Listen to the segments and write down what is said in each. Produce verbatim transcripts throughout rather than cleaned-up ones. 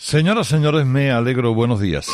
Señoras, señores, me alegro. Buenos días.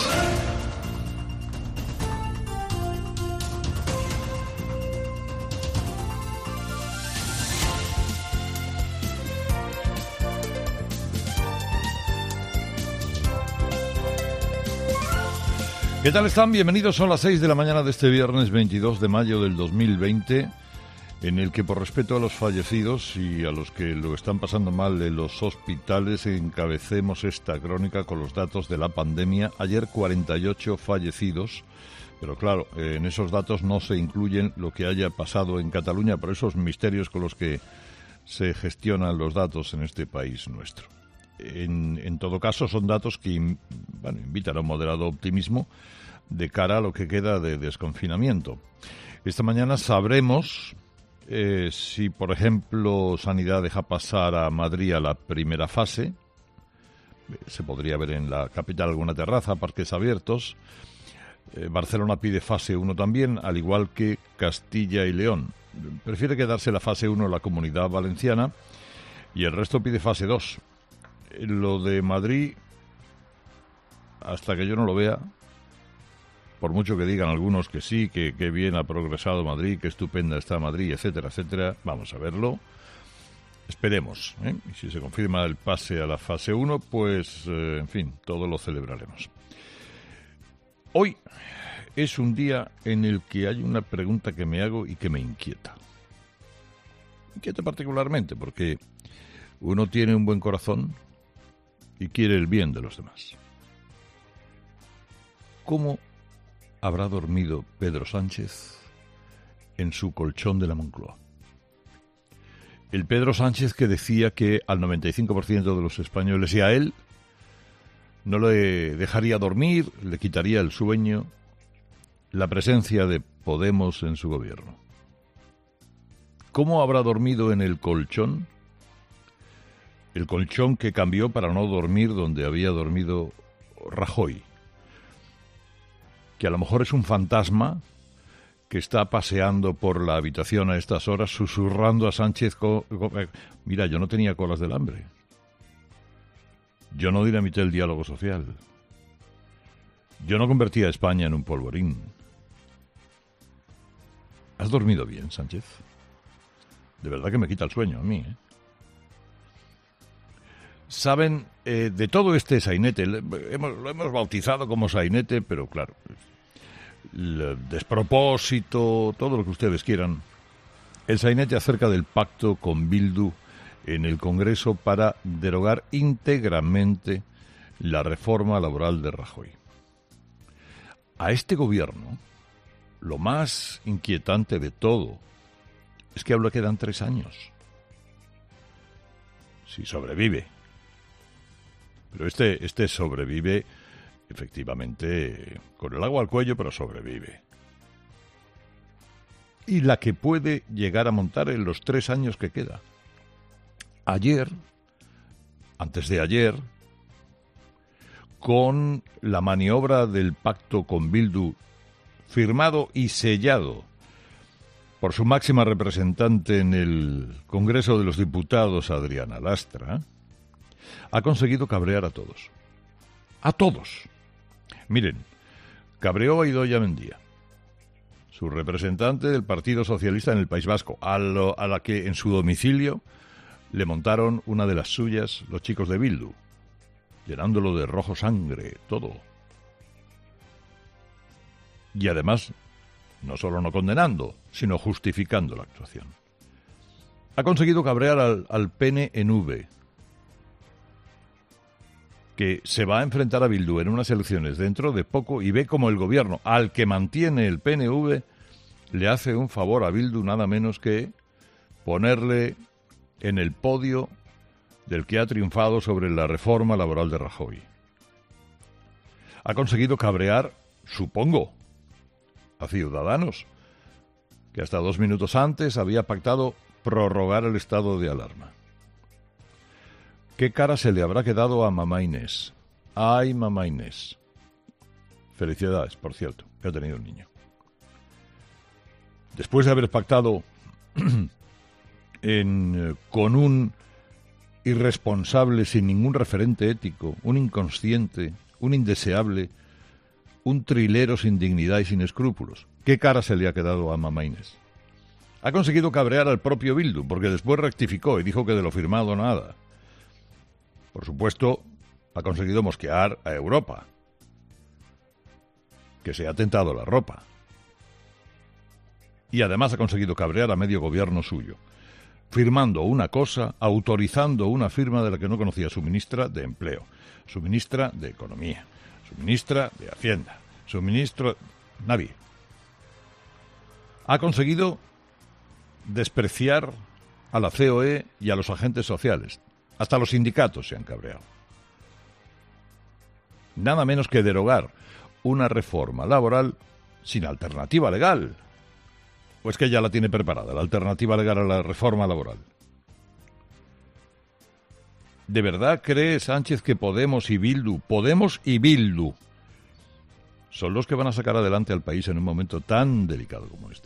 ¿Qué tal están? Bienvenidos. Son las seis de la mañana de este viernes veintidós de mayo del dos mil veinte, en el que, por respeto a los fallecidos y a los que lo están pasando mal en los hospitales, encabecemos esta crónica con los datos de la pandemia. Ayer cuarenta y ocho fallecidos, pero claro, en esos datos no se incluyen lo que haya pasado en Cataluña, por esos misterios con los que se gestionan los datos en este país nuestro. En, en todo caso, son datos que bueno, invitan a un moderado optimismo de cara a lo que queda de desconfinamiento. Esta mañana sabremos eh, si, por ejemplo, Sanidad deja pasar a Madrid a la primera fase. Se podría ver en la capital alguna terraza, parques abiertos. Eh, Barcelona pide fase uno también, al igual que Castilla y León. Prefiere quedarse la fase uno la Comunidad Valenciana y el resto pide fase dos. Lo de Madrid, hasta que yo no lo vea, por mucho que digan algunos que sí, que, que bien ha progresado Madrid, que estupenda está Madrid, etcétera, etcétera, vamos a verlo. Esperemos, ¿eh? Y si se confirma el pase a la fase uno, pues, eh, en fin, todo lo celebraremos. Hoy es un día en el que hay una pregunta que me hago y que me inquieta. Me inquieta particularmente porque uno tiene un buen corazón y quiere el bien de los demás. ¿Cómo habrá dormido Pedro Sánchez en su colchón de la Moncloa? El Pedro Sánchez que decía que al noventa y cinco por ciento de los españoles y a él no le dejaría dormir, le quitaría el sueño, la presencia de Podemos en su gobierno. ¿Cómo habrá dormido en el colchón? El colchón que cambió para no dormir donde había dormido Rajoy. Que a lo mejor es un fantasma que está paseando por la habitación a estas horas susurrando a Sánchez, co- co- mira, yo no tenía colas del hambre. Yo no dinamité el diálogo social. Yo no convertí a España en un polvorín. ¿Has dormido bien, Sánchez? De verdad que me quita el sueño a mí, ¿eh? Saben, eh, de todo este sainete, le, hemos, lo hemos bautizado como sainete, pero claro, el despropósito, todo lo que ustedes quieran, el sainete acerca del pacto con Bildu en el Congreso para derogar íntegramente la reforma laboral de Rajoy. A este gobierno, lo más inquietante de todo es que aún le quedan tres años. Si sobrevive. Pero este, este sobrevive, efectivamente, con el agua al cuello, pero sobrevive. Y la que puede llegar a montar en los tres años que queda. Ayer, antes de ayer, con la maniobra del pacto con Bildu firmado y sellado por su máxima representante en el Congreso de los Diputados, Adriana Lastra, ha conseguido cabrear a todos. A todos. Miren, cabreó a Idoia Mendia, su representante del Partido Socialista en el País Vasco, a, lo, a la que en su domicilio le montaron una de las suyas los chicos de Bildu, llenándolo de rojo sangre, todo. Y además, no solo no condenando, sino justificando la actuación. Ha conseguido cabrear al, al P N V, que se va a enfrentar a Bildu en unas elecciones dentro de poco y ve como el gobierno al que mantiene el P N V le hace un favor a Bildu nada menos que ponerle en el podio del que ha triunfado sobre la reforma laboral de Rajoy. Ha conseguido cabrear, supongo, a Ciudadanos, que hasta dos minutos antes había pactado prorrogar el estado de alarma. ¿Qué cara se le habrá quedado a mamá Inés? Ay, mamá Inés. Felicidades, por cierto, que ha tenido un niño. Después de haber pactado en, con un irresponsable sin ningún referente ético, un inconsciente, un indeseable, un trilero sin dignidad y sin escrúpulos. ¿Qué cara se le ha quedado a Mamá Inés? Ha conseguido cabrear al propio Bildu, porque después rectificó y dijo que de lo firmado nada. Por supuesto, ha conseguido mosquear a Europa, que se ha tentado la ropa. Y además ha conseguido cabrear a medio gobierno suyo, firmando una cosa, autorizando una firma de la que no conocía su ministra de Empleo, su ministra de Economía, su ministra de Hacienda, su ministro... Nadie. Ha conseguido despreciar a la C O E y a los agentes sociales. Hasta los sindicatos se han cabreado. Nada menos que derogar una reforma laboral sin alternativa legal. ¿O es que ya la tiene preparada, la alternativa legal a la reforma laboral? ¿De verdad cree Sánchez que Podemos y Bildu, Podemos y Bildu, son los que van a sacar adelante al país en un momento tan delicado como este?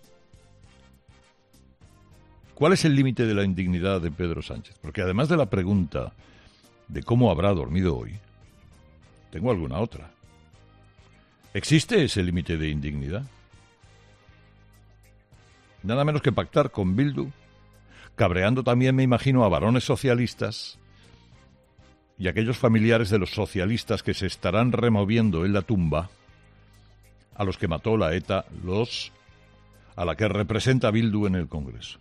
¿Cuál es el límite de la indignidad de Pedro Sánchez? Porque además de la pregunta de cómo habrá dormido hoy, tengo alguna otra. ¿Existe ese límite de indignidad? Nada menos que pactar con Bildu, cabreando también, me imagino, a varones socialistas y aquellos familiares de los socialistas que se estarán removiendo en la tumba, a los que mató la ETA, los a la que representa Bildu en el Congreso.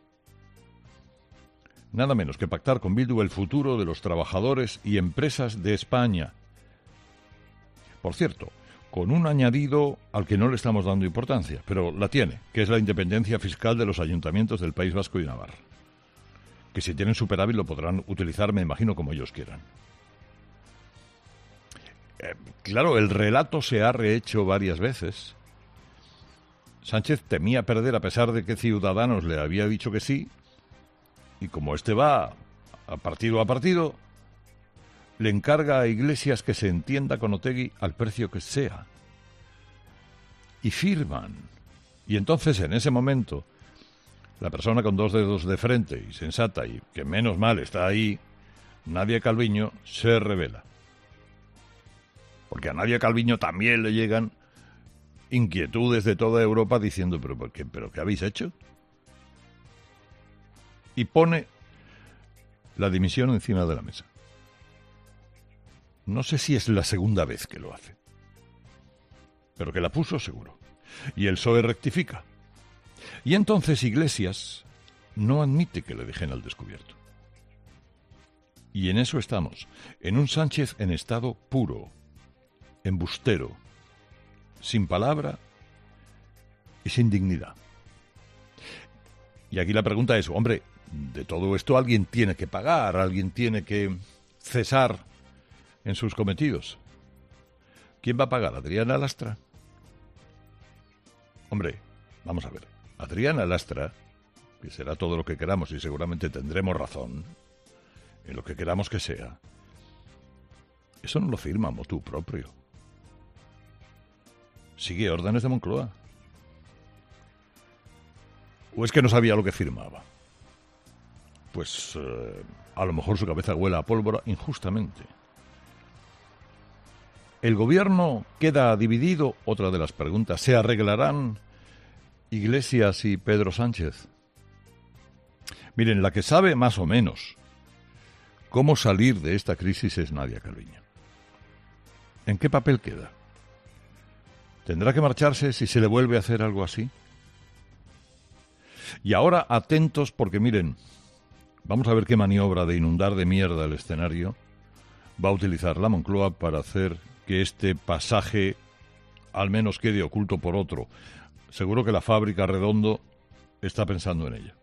Nada menos que pactar con Bildu el futuro de los trabajadores y empresas de España. Por cierto, con un añadido al que no le estamos dando importancia, pero la tiene, que es la independencia fiscal de los ayuntamientos del País Vasco y Navarra. Que si tienen superávit lo podrán utilizar, me imagino, como ellos quieran. Eh, claro, el relato se ha rehecho varias veces. Sánchez temía perder a pesar de que Ciudadanos le había dicho que sí, y como este va a partido a partido, le encarga a Iglesias que se entienda con Otegi al precio que sea. Y firman. Y entonces, en ese momento, la persona con dos dedos de frente y sensata, y que menos mal está ahí, Nadia Calviño, se revela. Porque a Nadia Calviño también le llegan inquietudes de toda Europa diciendo, ¿pero, por qué, pero qué habéis hecho? Y pone la dimisión encima de la mesa. No sé si es la segunda vez que lo hace, pero que la puso seguro. Y el P S O E rectifica. Y entonces Iglesias no admite que le dejen al descubierto. Y en eso estamos, en un Sánchez en estado puro, embustero, sin palabra y sin dignidad. Y aquí la pregunta es, hombre, de todo esto alguien tiene que pagar, alguien tiene que cesar en sus cometidos. ¿Quién va a pagar? ¿Adriana Lastra? Hombre, vamos a ver. Adriana Lastra, que será todo lo que queramos y seguramente tendremos razón en lo que queramos que sea, eso no lo firma motu propio. Sigue órdenes de Moncloa. ¿O es que no sabía lo que firmaba? Pues eh, a lo mejor su cabeza huele a pólvora injustamente. ¿El gobierno queda dividido? Otra de las preguntas. ¿Se arreglarán Iglesias y Pedro Sánchez? Miren, la que sabe más o menos cómo salir de esta crisis es Nadia Calviño. ¿En qué papel queda? ¿Tendrá que marcharse si se le vuelve a hacer algo así? Y ahora atentos porque miren, vamos a ver qué maniobra de inundar de mierda el escenario va a utilizar la Moncloa para hacer que este pasaje al menos quede oculto por otro. Seguro que la fábrica Redondo está pensando en ello.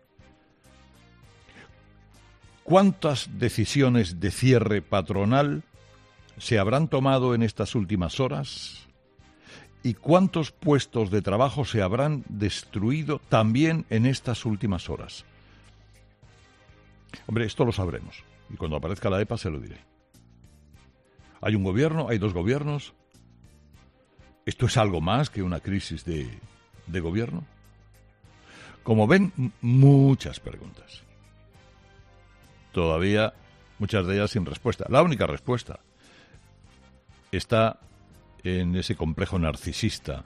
¿Cuántas decisiones de cierre patronal se habrán tomado en estas últimas horas? ¿Y cuántos puestos de trabajo se habrán destruido también en estas últimas horas? Hombre, esto lo sabremos. Y cuando aparezca la E P A se lo diré. ¿Hay un gobierno? ¿Hay dos gobiernos? ¿Esto es algo más que una crisis de, de gobierno? Como ven, muchas preguntas. todavía muchas de ellas sin respuesta. La única respuesta está en ese complejo narcisista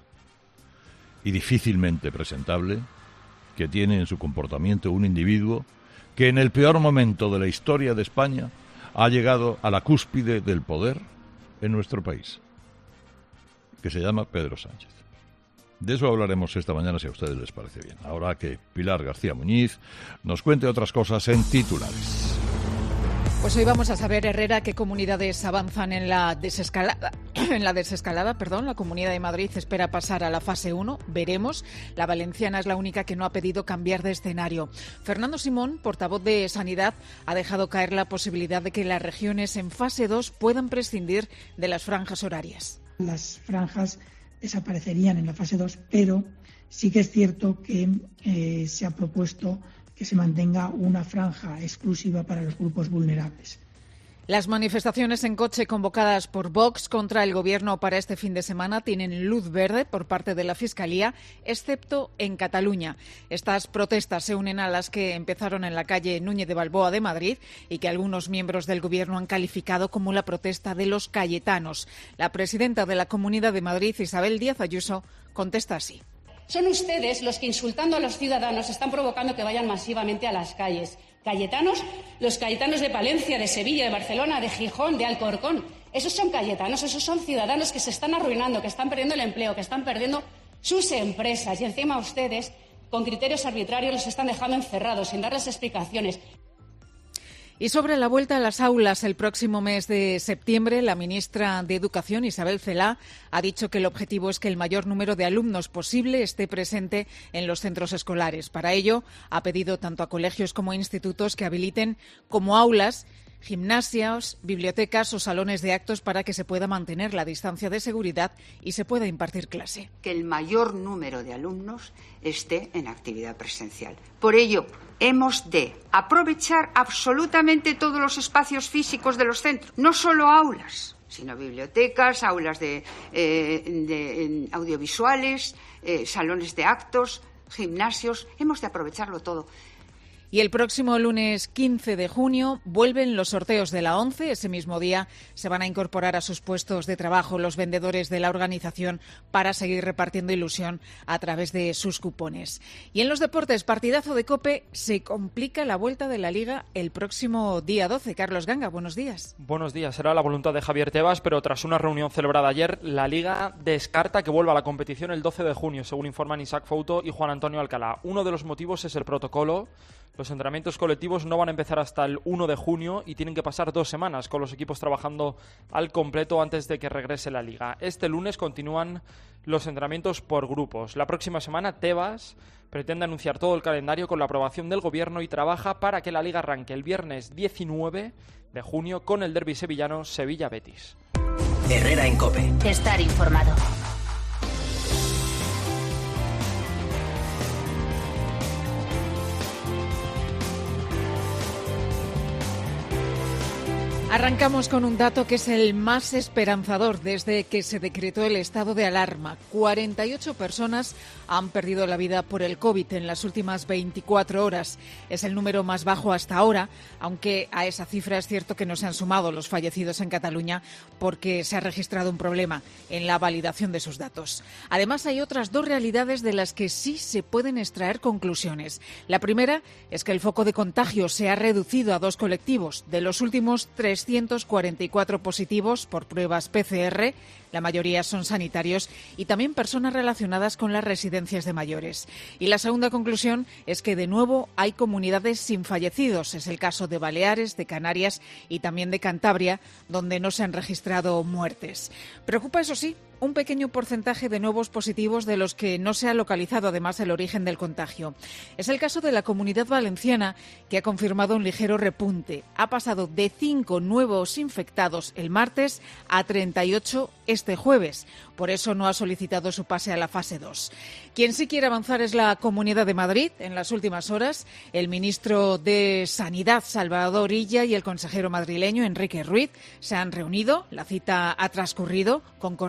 y difícilmente presentable que tiene en su comportamiento un individuo que en el peor momento de la historia de España ha llegado a la cúspide del poder en nuestro país, que se llama Pedro Sánchez. De eso hablaremos esta mañana, si a ustedes les parece bien. Ahora que Pilar García Muñiz nos cuente otras cosas en titulares. Pues hoy vamos a saber, Herrera, qué comunidades avanzan en la desescalada. En la desescalada, perdón, la Comunidad de Madrid espera pasar a la fase uno, veremos. La valenciana es la única que no ha pedido cambiar de escenario. Fernando Simón, portavoz de Sanidad, ha dejado caer la posibilidad de que las regiones en fase dos puedan prescindir de las franjas horarias. Las franjas desaparecerían en la fase dos, pero sí que es cierto que eh, se ha propuesto que se mantenga una franja exclusiva para los grupos vulnerables. Las manifestaciones en coche convocadas por Vox contra el Gobierno para este fin de semana tienen luz verde por parte de la Fiscalía, excepto en Cataluña. Estas protestas se unen a las que empezaron en la calle Núñez de Balboa de Madrid y que algunos miembros del Gobierno han calificado como la protesta de los cayetanos. La presidenta de la Comunidad de Madrid, Isabel Díaz Ayuso, contesta así. Son ustedes los que, insultando a los ciudadanos, están provocando que vayan masivamente a las calles. ¿Cayetanos? Los cayetanos de Palencia, de Sevilla, de Barcelona, de Gijón, de Alcorcón. Esos son cayetanos, esos son ciudadanos que se están arruinando, que están perdiendo el empleo, que están perdiendo sus empresas. Y encima ustedes, con criterios arbitrarios, los están dejando encerrados, sin darles explicaciones. Y sobre la vuelta a las aulas el próximo mes de septiembre, la ministra de Educación, Isabel Celaá, ha dicho que el objetivo es que el mayor número de alumnos posible esté presente en los centros escolares. Para ello, ha pedido tanto a colegios como a institutos que habiliten como aulas, gimnasios, bibliotecas o salones de actos para que se pueda mantener la distancia de seguridad y se pueda impartir clase. Que el mayor número de alumnos esté en actividad presencial. Por ello, hemos de aprovechar absolutamente todos los espacios físicos de los centros, no solo aulas, sino bibliotecas, aulas de, eh, de audiovisuales, eh, salones de actos, gimnasios. Hemos de aprovecharlo todo. Y el próximo lunes quince de junio vuelven los sorteos de la ONCE. Ese mismo día se van a incorporar a sus puestos de trabajo los vendedores de la organización para seguir repartiendo ilusión a través de sus cupones. Y en los deportes, partidazo de COPE, se complica la vuelta de la Liga el próximo día doce. Carlos Ganga, buenos días. Buenos días. Será la voluntad de Javier Tebas, pero tras una reunión celebrada ayer, la Liga descarta que vuelva a la competición el doce de junio, según informan Isaac Fouto y Juan Antonio Alcalá. Uno de los motivos es el protocolo. Los entrenamientos colectivos no van a empezar hasta el uno de junio y tienen que pasar dos semanas con los equipos trabajando al completo antes de que regrese la Liga. Este lunes continúan los entrenamientos por grupos. La próxima semana Tebas pretende anunciar todo el calendario con la aprobación del Gobierno y trabaja para que la Liga arranque el viernes diecinueve de junio con el derbi sevillano Sevilla-Betis. Herrera en COPE. Estar informado. Arrancamos con un dato que es el más esperanzador desde que se decretó el estado de alarma. cuarenta y ocho personas han perdido la vida por el COVID en las últimas veinticuatro horas. Es el número más bajo hasta ahora, aunque a esa cifra es cierto que no se han sumado los fallecidos en Cataluña porque se ha registrado un problema en la validación de sus datos. Además, hay otras dos realidades de las que sí se pueden extraer conclusiones. La primera es que el foco de contagio se ha reducido a dos colectivos. De los últimos trescientos cuarenta y cuatro positivos por pruebas P C R, la mayoría son sanitarios y también personas relacionadas con las residencias de mayores. Y la segunda conclusión es que de nuevo hay comunidades sin fallecidos. Es el caso de Baleares, de Canarias y también de Cantabria, donde no se han registrado muertes. Preocupa, eso sí, un pequeño porcentaje de nuevos positivos de los que no se ha localizado además el origen del contagio. Es el caso de la Comunidad Valenciana, que ha confirmado un ligero repunte. Ha pasado de cinco nuevos infectados el martes a treinta y ocho este jueves. Por eso no ha solicitado su pase a la fase dos. Quien sí quiere avanzar es la Comunidad de Madrid. En las últimas horas, el ministro de Sanidad, Salvador Illa, y el consejero madrileño, Enrique Ruiz, se han reunido. La cita ha transcurrido con cordialidad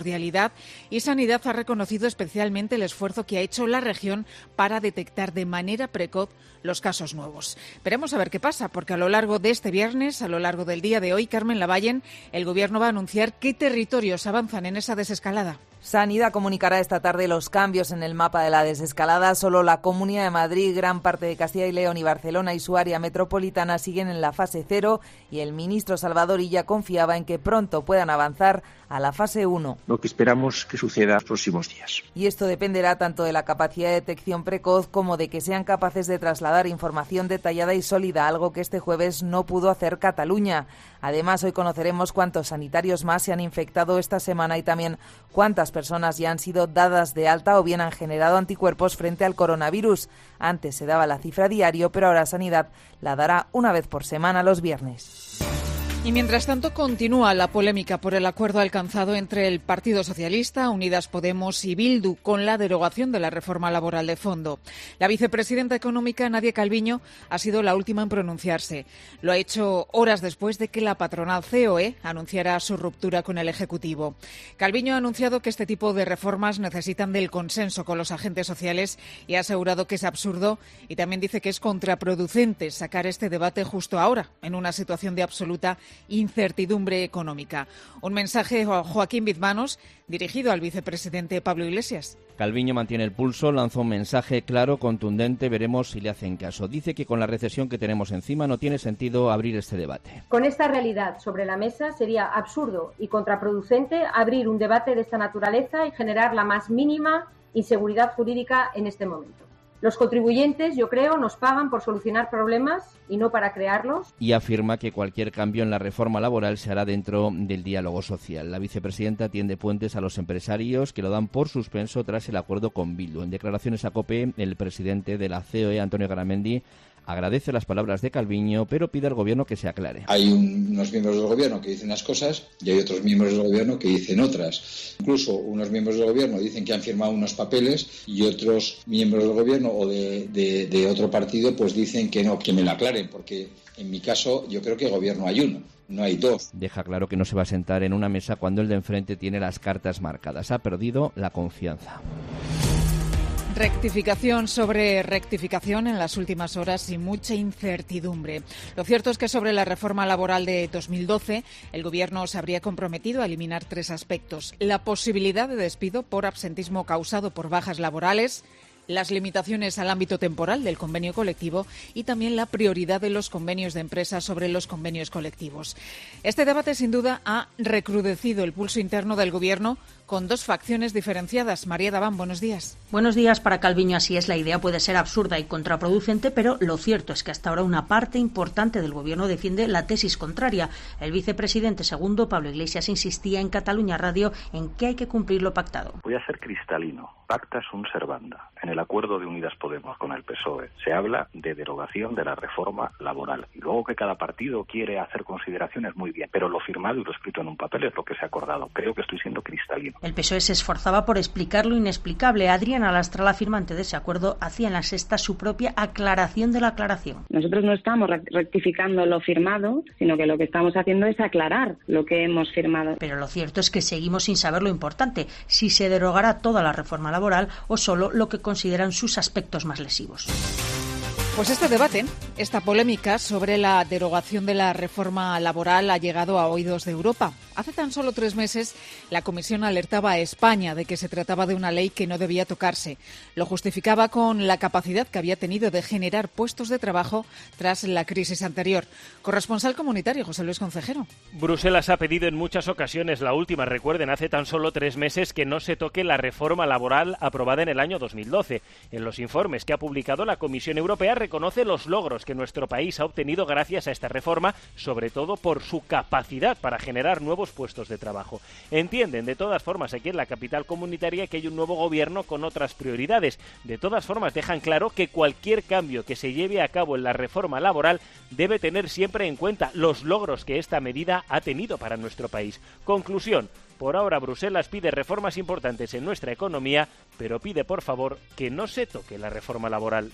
enfermedad y Sanidad ha reconocido especialmente el esfuerzo que ha hecho la región para detectar de manera precoz los casos nuevos. Veremos a ver qué pasa, porque a lo largo de este viernes, a lo largo del día de hoy, Carmen Lavallen, el Gobierno va a anunciar qué territorios avanzan en esa desescalada. Sanidad comunicará esta tarde los cambios en el mapa de la desescalada. Solo la Comunidad de Madrid, gran parte de Castilla y León y Barcelona y su área metropolitana siguen en la fase cero y el ministro Salvador Illa confiaba en que pronto puedan avanzar a la fase uno. Lo que esperamos que suceda en los próximos días. Y esto dependerá tanto de la capacidad de detección precoz como de que sean capaces de trasladar información detallada y sólida, algo que este jueves no pudo hacer Cataluña. Además, hoy conoceremos cuántos sanitarios más se han infectado esta semana y también cuántas personas ya han sido dadas de alta o bien han generado anticuerpos frente al coronavirus. Antes se daba la cifra diario, pero ahora Sanidad la dará una vez por semana los viernes. Y mientras tanto continúa la polémica por el acuerdo alcanzado entre el Partido Socialista, Unidas Podemos y Bildu con la derogación de la reforma laboral de fondo. La vicepresidenta económica Nadia Calviño ha sido la última en pronunciarse. Lo ha hecho horas después de que la patronal C O E anunciara su ruptura con el Ejecutivo. Calviño ha anunciado que este tipo de reformas necesitan del consenso con los agentes sociales y ha asegurado que es absurdo y también dice que es contraproducente sacar este debate justo ahora, en una situación de absoluta incertidumbre económica. Un mensaje a Joaquín Bizmanos dirigido al vicepresidente Pablo Iglesias. Calviño mantiene el pulso, lanzó un mensaje claro, contundente, veremos si le hacen caso. Dice que con la recesión que tenemos encima no tiene sentido abrir este debate. Con esta realidad sobre la mesa sería absurdo y contraproducente abrir un debate de esta naturaleza y generar la más mínima inseguridad jurídica en este momento. Los contribuyentes, yo creo, nos pagan por solucionar problemas y no para crearlos. Y afirma que cualquier cambio en la reforma laboral se hará dentro del diálogo social. La vicepresidenta tiende puentes a los empresarios que lo dan por suspenso tras el acuerdo con Bildu. En declaraciones a COPE, el presidente de la C O E, Antonio Garamendi, agradece las palabras de Calviño, pero pide al Gobierno que se aclare. Hay un, unos miembros del Gobierno que dicen unas cosas y hay otros miembros del Gobierno que dicen otras. Incluso unos miembros del Gobierno dicen que han firmado unos papeles y otros miembros del Gobierno o de, de, de otro partido pues dicen que no, que me lo aclaren, porque en mi caso yo creo que Gobierno hay uno. No hay dos. Deja claro que no se va a sentar en una mesa cuando el de enfrente tiene las cartas marcadas. Ha perdido la confianza. Rectificación sobre rectificación en las últimas horas y mucha incertidumbre. Lo cierto es que sobre la reforma laboral de dos mil doce, el Gobierno se habría comprometido a eliminar tres aspectos: la posibilidad de despido por absentismo causado por bajas laborales, las limitaciones al ámbito temporal del convenio colectivo y también la prioridad de los convenios de empresa sobre los convenios colectivos. Este debate, sin duda, ha recrudecido el pulso interno del Gobierno con dos facciones diferenciadas. María Dabán, buenos días. Buenos días. Para Calviño, así es, la idea puede ser absurda y contraproducente, pero lo cierto es que hasta ahora una parte importante del Gobierno defiende la tesis contraria. El vicepresidente segundo, Pablo Iglesias, insistía en Cataluña Radio en que hay que cumplir lo pactado. Voy a ser cristalino. Pacta sunt servanda. En el acuerdo de Unidas Podemos con el P S O E se habla de derogación de la reforma laboral. Y luego que cada partido quiere hacer consideraciones, muy bien, pero lo firmado y lo escrito en un papel es lo que se ha acordado. Creo que estoy siendo cristalino. El P S O E se esforzaba por explicar lo inexplicable. Adriana Lastra, la firmante de ese acuerdo, hacía en La Sexta su propia aclaración de la aclaración. Nosotros no estamos rectificando lo firmado, sino que lo que estamos haciendo es aclarar lo que hemos firmado. Pero lo cierto es que seguimos sin saber lo importante, si se derogará toda la reforma laboral o solo lo que consideran sus aspectos más lesivos. Pues este debate, esta polémica sobre la derogación de la reforma laboral ha llegado a oídos de Europa. Hace tan solo tres meses, la Comisión alertaba a España de que se trataba de una ley que no debía tocarse. Lo justificaba con la capacidad que había tenido de generar puestos de trabajo tras la crisis anterior. Corresponsal comunitario, José Luis Concejero. Bruselas ha pedido en muchas ocasiones, la última, recuerden, hace tan solo tres meses, que no se toque la reforma laboral aprobada en el año dos mil doce. En los informes que ha publicado la Comisión Europea, reconoce los logros que nuestro país ha obtenido gracias a esta reforma, sobre todo por su capacidad para generar nuevos puestos de trabajo. Entienden, de todas formas, aquí en la capital comunitaria, que hay un nuevo gobierno con otras prioridades. De todas formas, dejan claro que cualquier cambio que se lleve a cabo en la reforma laboral debe tener siempre en cuenta los logros que esta medida ha tenido para nuestro país. Conclusión: por ahora Bruselas pide reformas importantes en nuestra economía, pero pide, por favor, que no se toque la reforma laboral.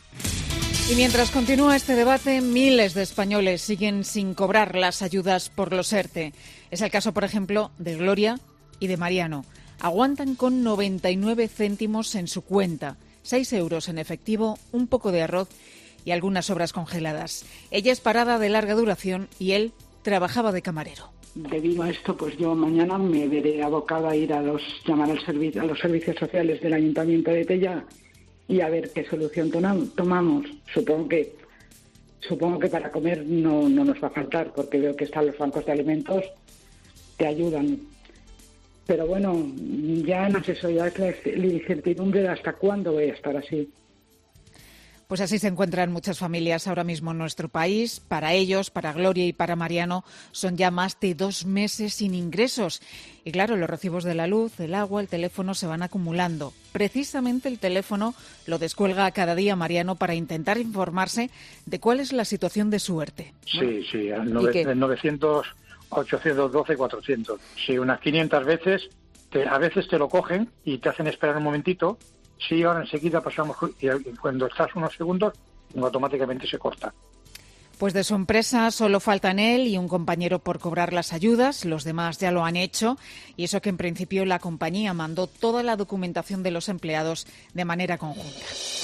Y mientras continúa este debate, miles de españoles siguen sin cobrar las ayudas por los ERTE. Es el caso, por ejemplo, de Gloria y de Mariano. aguantan con noventa y nueve céntimos en su cuenta, seis euros en efectivo, un poco de arroz y algunas sobras congeladas. Ella es parada de larga duración y él trabajaba de camarero. Debido a esto, pues yo mañana me veré abocada a ir a los llamar al servicio, a los servicios sociales del Ayuntamiento de Tella y a ver qué solución tomamos. Supongo que supongo que para comer no, no nos va a faltar, porque veo que están los bancos de alimentos, te ayudan. Pero bueno, ya no sé, eso ya es la incertidumbre de hasta cuándo voy a estar así. Pues así se encuentran muchas familias ahora mismo en nuestro país. Para ellos, para Gloria y para Mariano, son ya más de dos meses sin ingresos. Y claro, los recibos de la luz, el agua, el teléfono se van acumulando. Precisamente el teléfono lo descuelga cada día Mariano para intentar informarse de cuál es la situación de suerte. Sí, sí, el novecientos, ochocientos doce, cuatrocientos. Sí, unas quinientas veces, te, a veces te lo cogen y te hacen esperar un momentito. Sí, ahora enseguida pasamos y cuando estás unos segundos, automáticamente se corta. Pues de su empresa solo faltan él y un compañero por cobrar las ayudas. Los demás ya lo han hecho y eso que en principio la compañía mandó toda la documentación de los empleados de manera conjunta.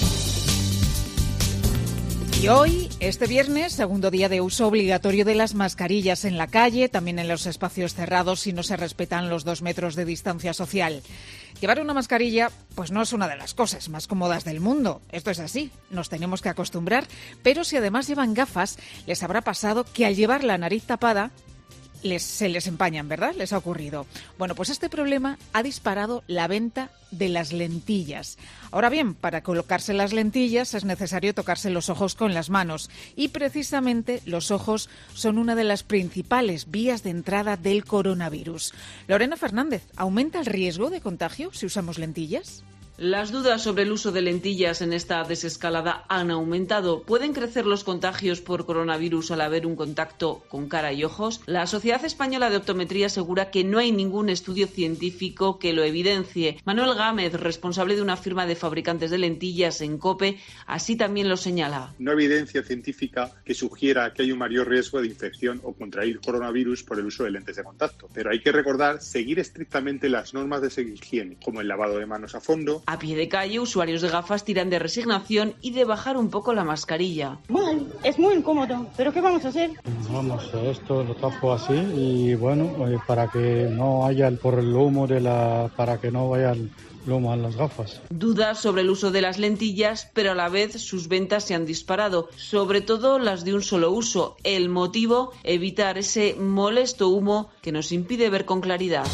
Y hoy, este viernes, segundo día de uso obligatorio de las mascarillas en la calle, también en los espacios cerrados si no se respetan los dos metros de distancia social. Llevar una mascarilla, pues no es una de las cosas más cómodas del mundo. Esto es así, nos tenemos que acostumbrar. Pero si además llevan gafas, les habrá pasado que al llevar la nariz tapada, Les, se les empañan, ¿verdad? Les ha ocurrido. Bueno, pues este problema ha disparado la venta de las lentillas. Ahora bien, para colocarse las lentillas es necesario tocarse los ojos con las manos y precisamente los ojos son una de las principales vías de entrada del coronavirus. Lorena Fernández, ¿aumenta el riesgo de contagio si usamos lentillas? Las dudas sobre el uso de lentillas en esta desescalada han aumentado. ¿Pueden crecer los contagios por coronavirus al haber un contacto con cara y ojos? La Sociedad Española de Optometría asegura que no hay ningún estudio científico que lo evidencie. Manuel Gámez, responsable de una firma de fabricantes de lentillas en COPE, así también lo señala. No hay evidencia científica que sugiera que hay un mayor riesgo de infección o contraer coronavirus por el uso de lentes de contacto. Pero hay que recordar seguir estrictamente las normas de higiene, como el lavado de manos a fondo. A pie de calle, usuarios de gafas tiran de resignación y de bajar un poco la mascarilla. Bueno, es muy incómodo, pero ¿qué vamos a hacer? Vamos, esto lo tapo así y bueno, para que no haya el, por el humo de la, para que no vaya el humo a las gafas. Dudas sobre el uso de las lentillas, pero a la vez sus ventas se han disparado, sobre todo las de un solo uso. El motivo, evitar ese molesto humo que nos impide ver con claridad.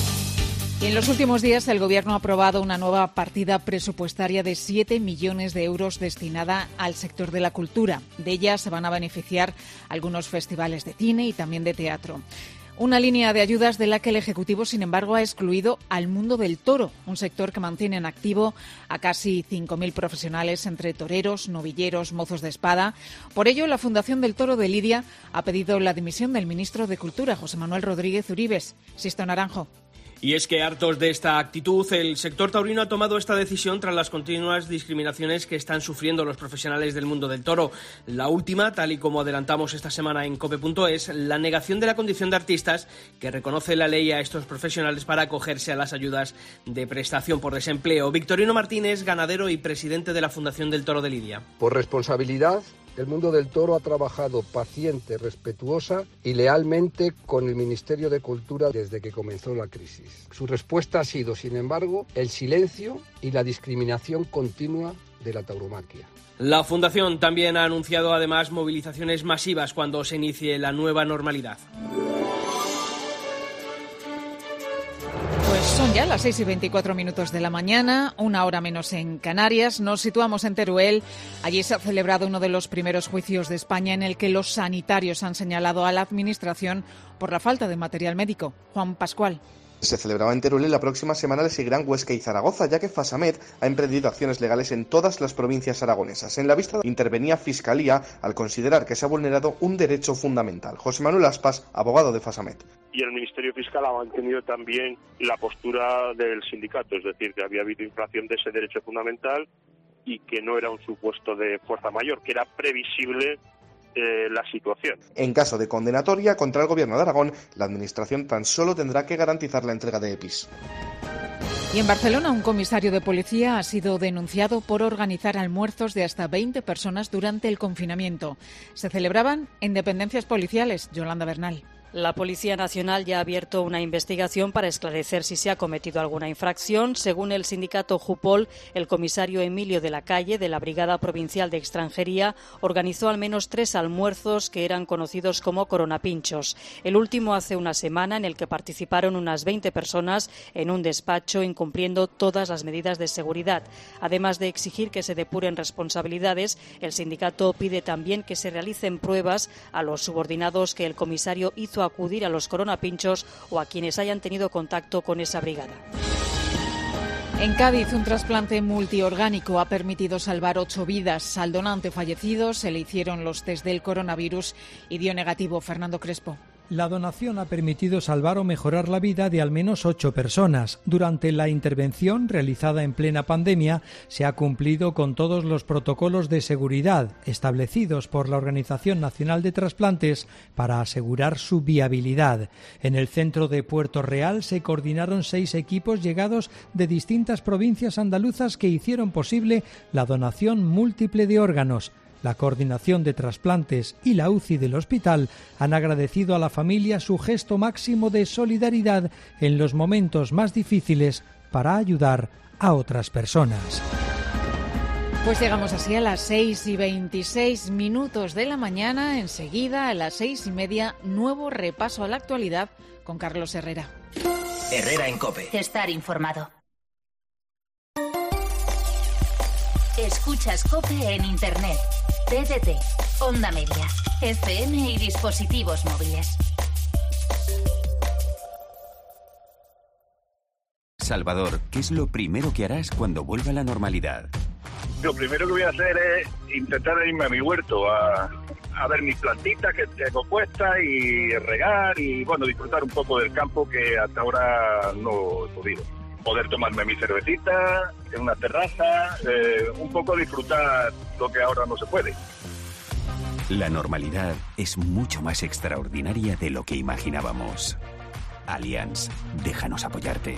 Y en los últimos días el Gobierno ha aprobado una nueva partida presupuestaria de siete millones de euros destinada al sector de la cultura. De ella se van a beneficiar algunos festivales de cine y también de teatro. Una línea de ayudas de la que el Ejecutivo, sin embargo, ha excluido al mundo del toro, un sector que mantiene en activo a casi cinco mil profesionales entre toreros, novilleros, mozos de espada. Por ello, la Fundación del Toro de Lidia ha pedido la dimisión del ministro de Cultura, José Manuel Rodríguez Uribes. Sisto Naranjo. Y es que, hartos de esta actitud, el sector taurino ha tomado esta decisión tras las continuas discriminaciones que están sufriendo los profesionales del mundo del toro. La última, tal y como adelantamos esta semana en cope punto es, la negación de la condición de artistas que reconoce la ley a estos profesionales para acogerse a las ayudas de prestación por desempleo. Victorino Martínez, ganadero y presidente de la Fundación del Toro de Lidia. Por responsabilidad, el mundo del toro ha trabajado paciente, respetuosa y lealmente con el Ministerio de Cultura desde que comenzó la crisis. Su respuesta ha sido, sin embargo, el silencio y la discriminación continua de la tauromaquia. La Fundación también ha anunciado además movilizaciones masivas cuando se inicie la nueva normalidad. Pues son ya las seis y veinticuatro minutos de la mañana, una hora menos en Canarias. Nos situamos en Teruel. Allí se ha celebrado uno de los primeros juicios de España en el que los sanitarios han señalado a la Administración por la falta de material médico. Juan Pascual. Se celebraba en Teruel y la próxima semana le seguirán Huesca y Zaragoza, ya que Fasamed ha emprendido acciones legales en todas las provincias aragonesas. En la vista intervenía Fiscalía al considerar que se ha vulnerado un derecho fundamental. José Manuel Aspas, abogado de Fasamed. Y el Ministerio Fiscal ha mantenido también la postura del sindicato, es decir, que había habido infracción de ese derecho fundamental y que no era un supuesto de fuerza mayor, que era previsible Eh, la situación. En caso de condenatoria contra el Gobierno de Aragón, la Administración tan solo tendrá que garantizar la entrega de E P I S. Y en Barcelona, un comisario de policía ha sido denunciado por organizar almuerzos de hasta veinte personas durante el confinamiento. Se celebraban en dependencias policiales. Yolanda Bernal. La Policía Nacional ya ha abierto una investigación para esclarecer si se ha cometido alguna infracción. Según el sindicato Jupol, el comisario Emilio de la Calle, de la Brigada Provincial de Extranjería, organizó al menos tres almuerzos que eran conocidos como coronapinchos. El último hace una semana, en el que participaron unas veinte personas en un despacho, incumpliendo todas las medidas de seguridad. Además de exigir que se depuren responsabilidades, el sindicato pide también que se realicen pruebas a los subordinados que el comisario hizo acudir a los coronapinchos o a quienes hayan tenido contacto con esa brigada. En Cádiz, un trasplante multiorgánico ha permitido salvar ocho vidas. Al donante fallecido se le hicieron los test del coronavirus y dio negativo. Fernando Crespo. La donación ha permitido salvar o mejorar la vida de al menos ocho personas. Durante la intervención realizada en plena pandemia, se ha cumplido con todos los protocolos de seguridad establecidos por la Organización Nacional de Trasplantes para asegurar su viabilidad. En el centro de Puerto Real se coordinaron seis equipos llegados de distintas provincias andaluzas que hicieron posible la donación múltiple de órganos. La Coordinación de Trasplantes y la U C I del hospital han agradecido a la familia su gesto máximo de solidaridad en los momentos más difíciles para ayudar a otras personas. Pues llegamos así a las seis y veintiséis minutos de la mañana. Enseguida, a las seis y media, nuevo repaso a la actualidad con Carlos Herrera. Herrera en COPE. Estar informado. Escuchas COPE en Internet, T D T, Onda Media, F M y dispositivos móviles. Salvador, ¿qué es lo primero que harás cuando vuelva la normalidad? Lo primero que voy a hacer es intentar irme a mi huerto a, a ver mis plantitas que tengo puestas y regar y, bueno, disfrutar un poco del campo que hasta ahora no he podido. Poder tomarme mi cervecita en una terraza, eh, un poco disfrutar lo que ahora no se puede. La normalidad es mucho más extraordinaria de lo que imaginábamos. Allianz, déjanos apoyarte.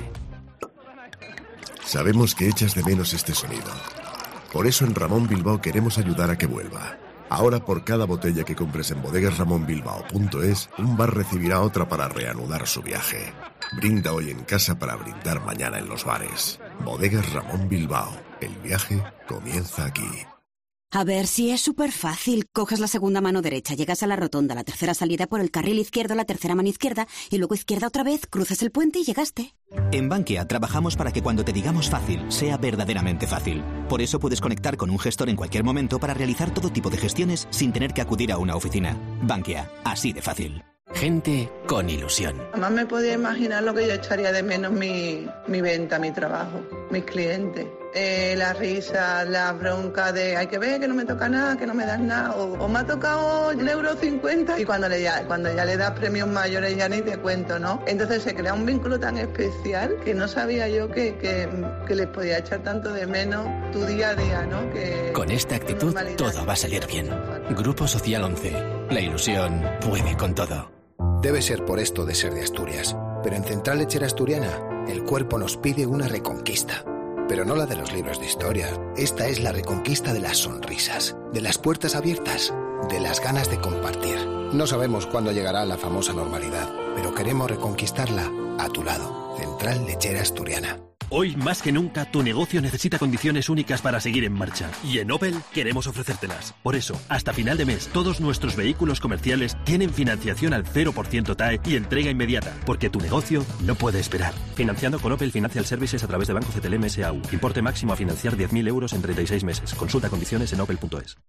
Sabemos que echas de menos este sonido. Por eso en Ramón Bilbao queremos ayudar a que vuelva. Ahora por cada botella que compres en bodegas ramón bilbao punto es, un bar recibirá otra para reanudar su viaje. Brinda hoy en casa para brindar mañana en los bares. Bodegas Ramón Bilbao. El viaje comienza aquí. A ver, si es súper fácil. Coges la segunda mano derecha, llegas a la rotonda, la tercera salida por el carril izquierdo, la tercera mano izquierda, y luego izquierda otra vez, cruzas el puente y llegaste. En Bankia trabajamos para que cuando te digamos fácil, sea verdaderamente fácil. Por eso puedes conectar con un gestor en cualquier momento para realizar todo tipo de gestiones sin tener que acudir a una oficina. Bankia, así de fácil. Gente con ilusión. Jamás me podía imaginar lo que yo echaría de menos mi, mi venta, mi trabajo, mis clientes. Eh, la risa, la bronca de hay que ver que no me toca nada, que no me das nada, o, o me ha tocado el euro cincuenta y cuando, le, ya, cuando ya le das premios mayores ya ni te cuento, ¿no? Entonces se crea un vínculo tan especial que no sabía yo que, que, que les podía echar tanto de menos tu día a día, ¿no? Que, Con esta actitud todo va a salir bien. Grupo Social once. La ilusión puede con todo. Debe ser por esto de ser de Asturias, pero en Central Lechera Asturiana el cuerpo nos pide una reconquista. Pero no la de los libros de historia. Esta es la reconquista de las sonrisas, de las puertas abiertas, de las ganas de compartir. No sabemos cuándo llegará la famosa normalidad, pero queremos reconquistarla a tu lado. Central Lechera Asturiana. Hoy más que nunca tu negocio necesita condiciones únicas para seguir en marcha y en Opel queremos ofrecértelas. Por eso, hasta final de mes, todos nuestros vehículos comerciales tienen financiación al cero por ciento T A E y entrega inmediata, porque tu negocio no puede esperar. Financiando con Opel Financial Services a través de Banco C T L M S A U. Importe máximo a financiar diez mil euros en treinta y seis meses. Consulta condiciones en opel punto es.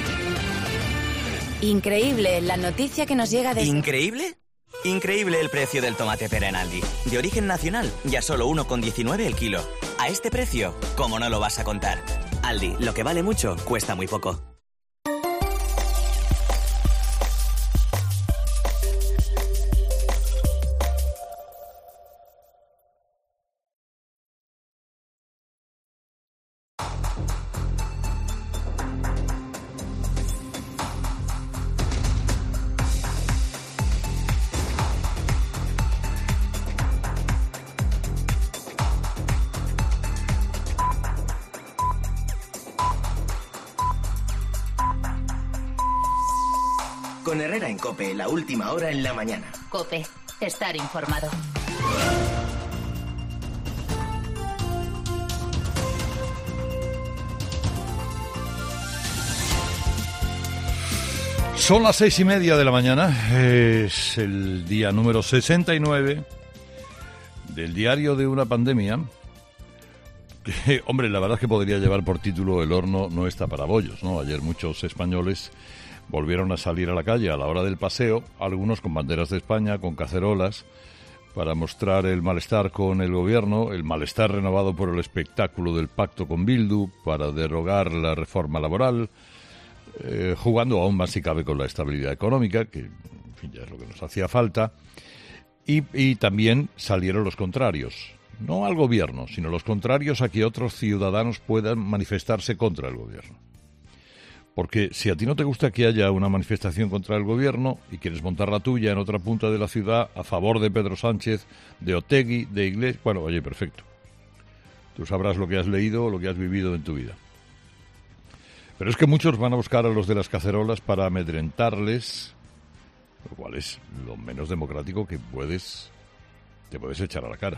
Increíble la noticia que nos llega de... ¿Increíble? Increíble el precio del tomate pera en Aldi. De origen nacional, ya solo uno con diecinueve el kilo. A este precio, ¿cómo no lo vas a contar? Aldi, lo que vale mucho, cuesta muy poco. Con Herrera en COPE, la última hora en la mañana. COPE, estar informado. Son las seis y media de la mañana, es el día número sesenta y nueve del diario de una pandemia que, hombre, la verdad es que podría llevar por título El horno no está para bollos, ¿no? Ayer muchos españoles volvieron a salir a la calle a la hora del paseo, algunos con banderas de España, con cacerolas, para mostrar el malestar con el gobierno, el malestar renovado por el espectáculo del pacto con Bildu, para derogar la reforma laboral, Eh, jugando aún más si cabe con la estabilidad económica, que en fin, ya es lo que nos hacía falta, y, y también salieron los contrarios, no al gobierno, sino los contrarios a que otros ciudadanos puedan manifestarse contra el gobierno. Porque si a ti no te gusta que haya una manifestación contra el gobierno y quieres montar la tuya en otra punta de la ciudad a favor de Pedro Sánchez, de Otegi, de Iglesias, bueno, oye, perfecto. Tú sabrás lo que has leído o lo que has vivido en tu vida. Pero es que muchos van a buscar a los de las cacerolas para amedrentarles, lo cual es lo menos democrático que puedes, te puedes echar a la cara.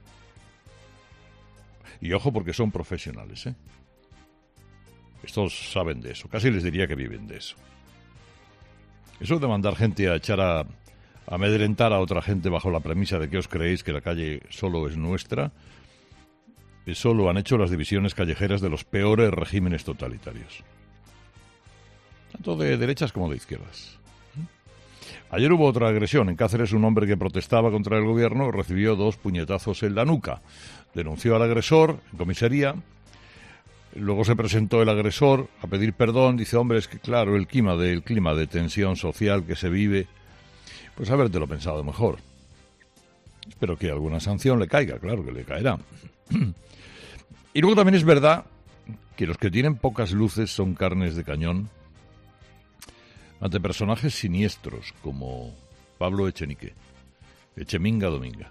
Y ojo, porque son profesionales, ¿eh? Estos saben de eso, casi les diría que viven de eso. Eso de mandar gente a echar a, a amedrentar a otra gente bajo la premisa de que os creéis que la calle solo es nuestra, eso lo han hecho las divisiones callejeras de los peores regímenes totalitarios, tanto de derechas como de izquierdas. Ayer hubo otra agresión. En Cáceres, un hombre que protestaba contra el gobierno recibió dos puñetazos en la nuca. Denunció al agresor en comisaría. Luego se presentó el agresor a pedir perdón. Dice, hombre, es que claro, el clima de, el clima de tensión social que se vive, pues habértelo pensado mejor. Espero que alguna sanción le caiga, claro que le caerá. Y luego también es verdad que los que tienen pocas luces son carnes de cañón ante personajes siniestros como Pablo Echenique, Echeminga Dominga.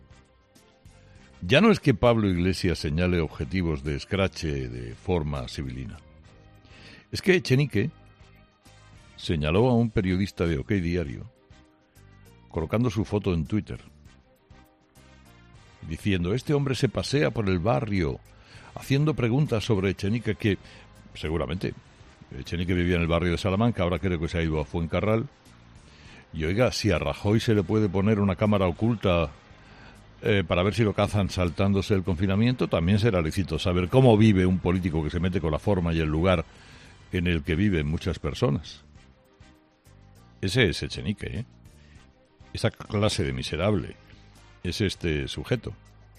Ya no es que Pablo Iglesias señale objetivos de escrache de forma civilina. Es que Echenique señaló a un periodista de OK Diario colocando su foto en Twitter, diciendo, este hombre se pasea por el barrio haciendo preguntas sobre Echenique, que seguramente Echenique vivía en el barrio de Salamanca, ahora creo que se ha ido a Fuencarral. Y oiga, si a Rajoy se le puede poner una cámara oculta eh, para ver si lo cazan saltándose el confinamiento, también será lícito saber cómo vive un político que se mete con la forma y el lugar en el que viven muchas personas. Ese es Echenique, ¿eh? Esa clase de miserable es este sujeto.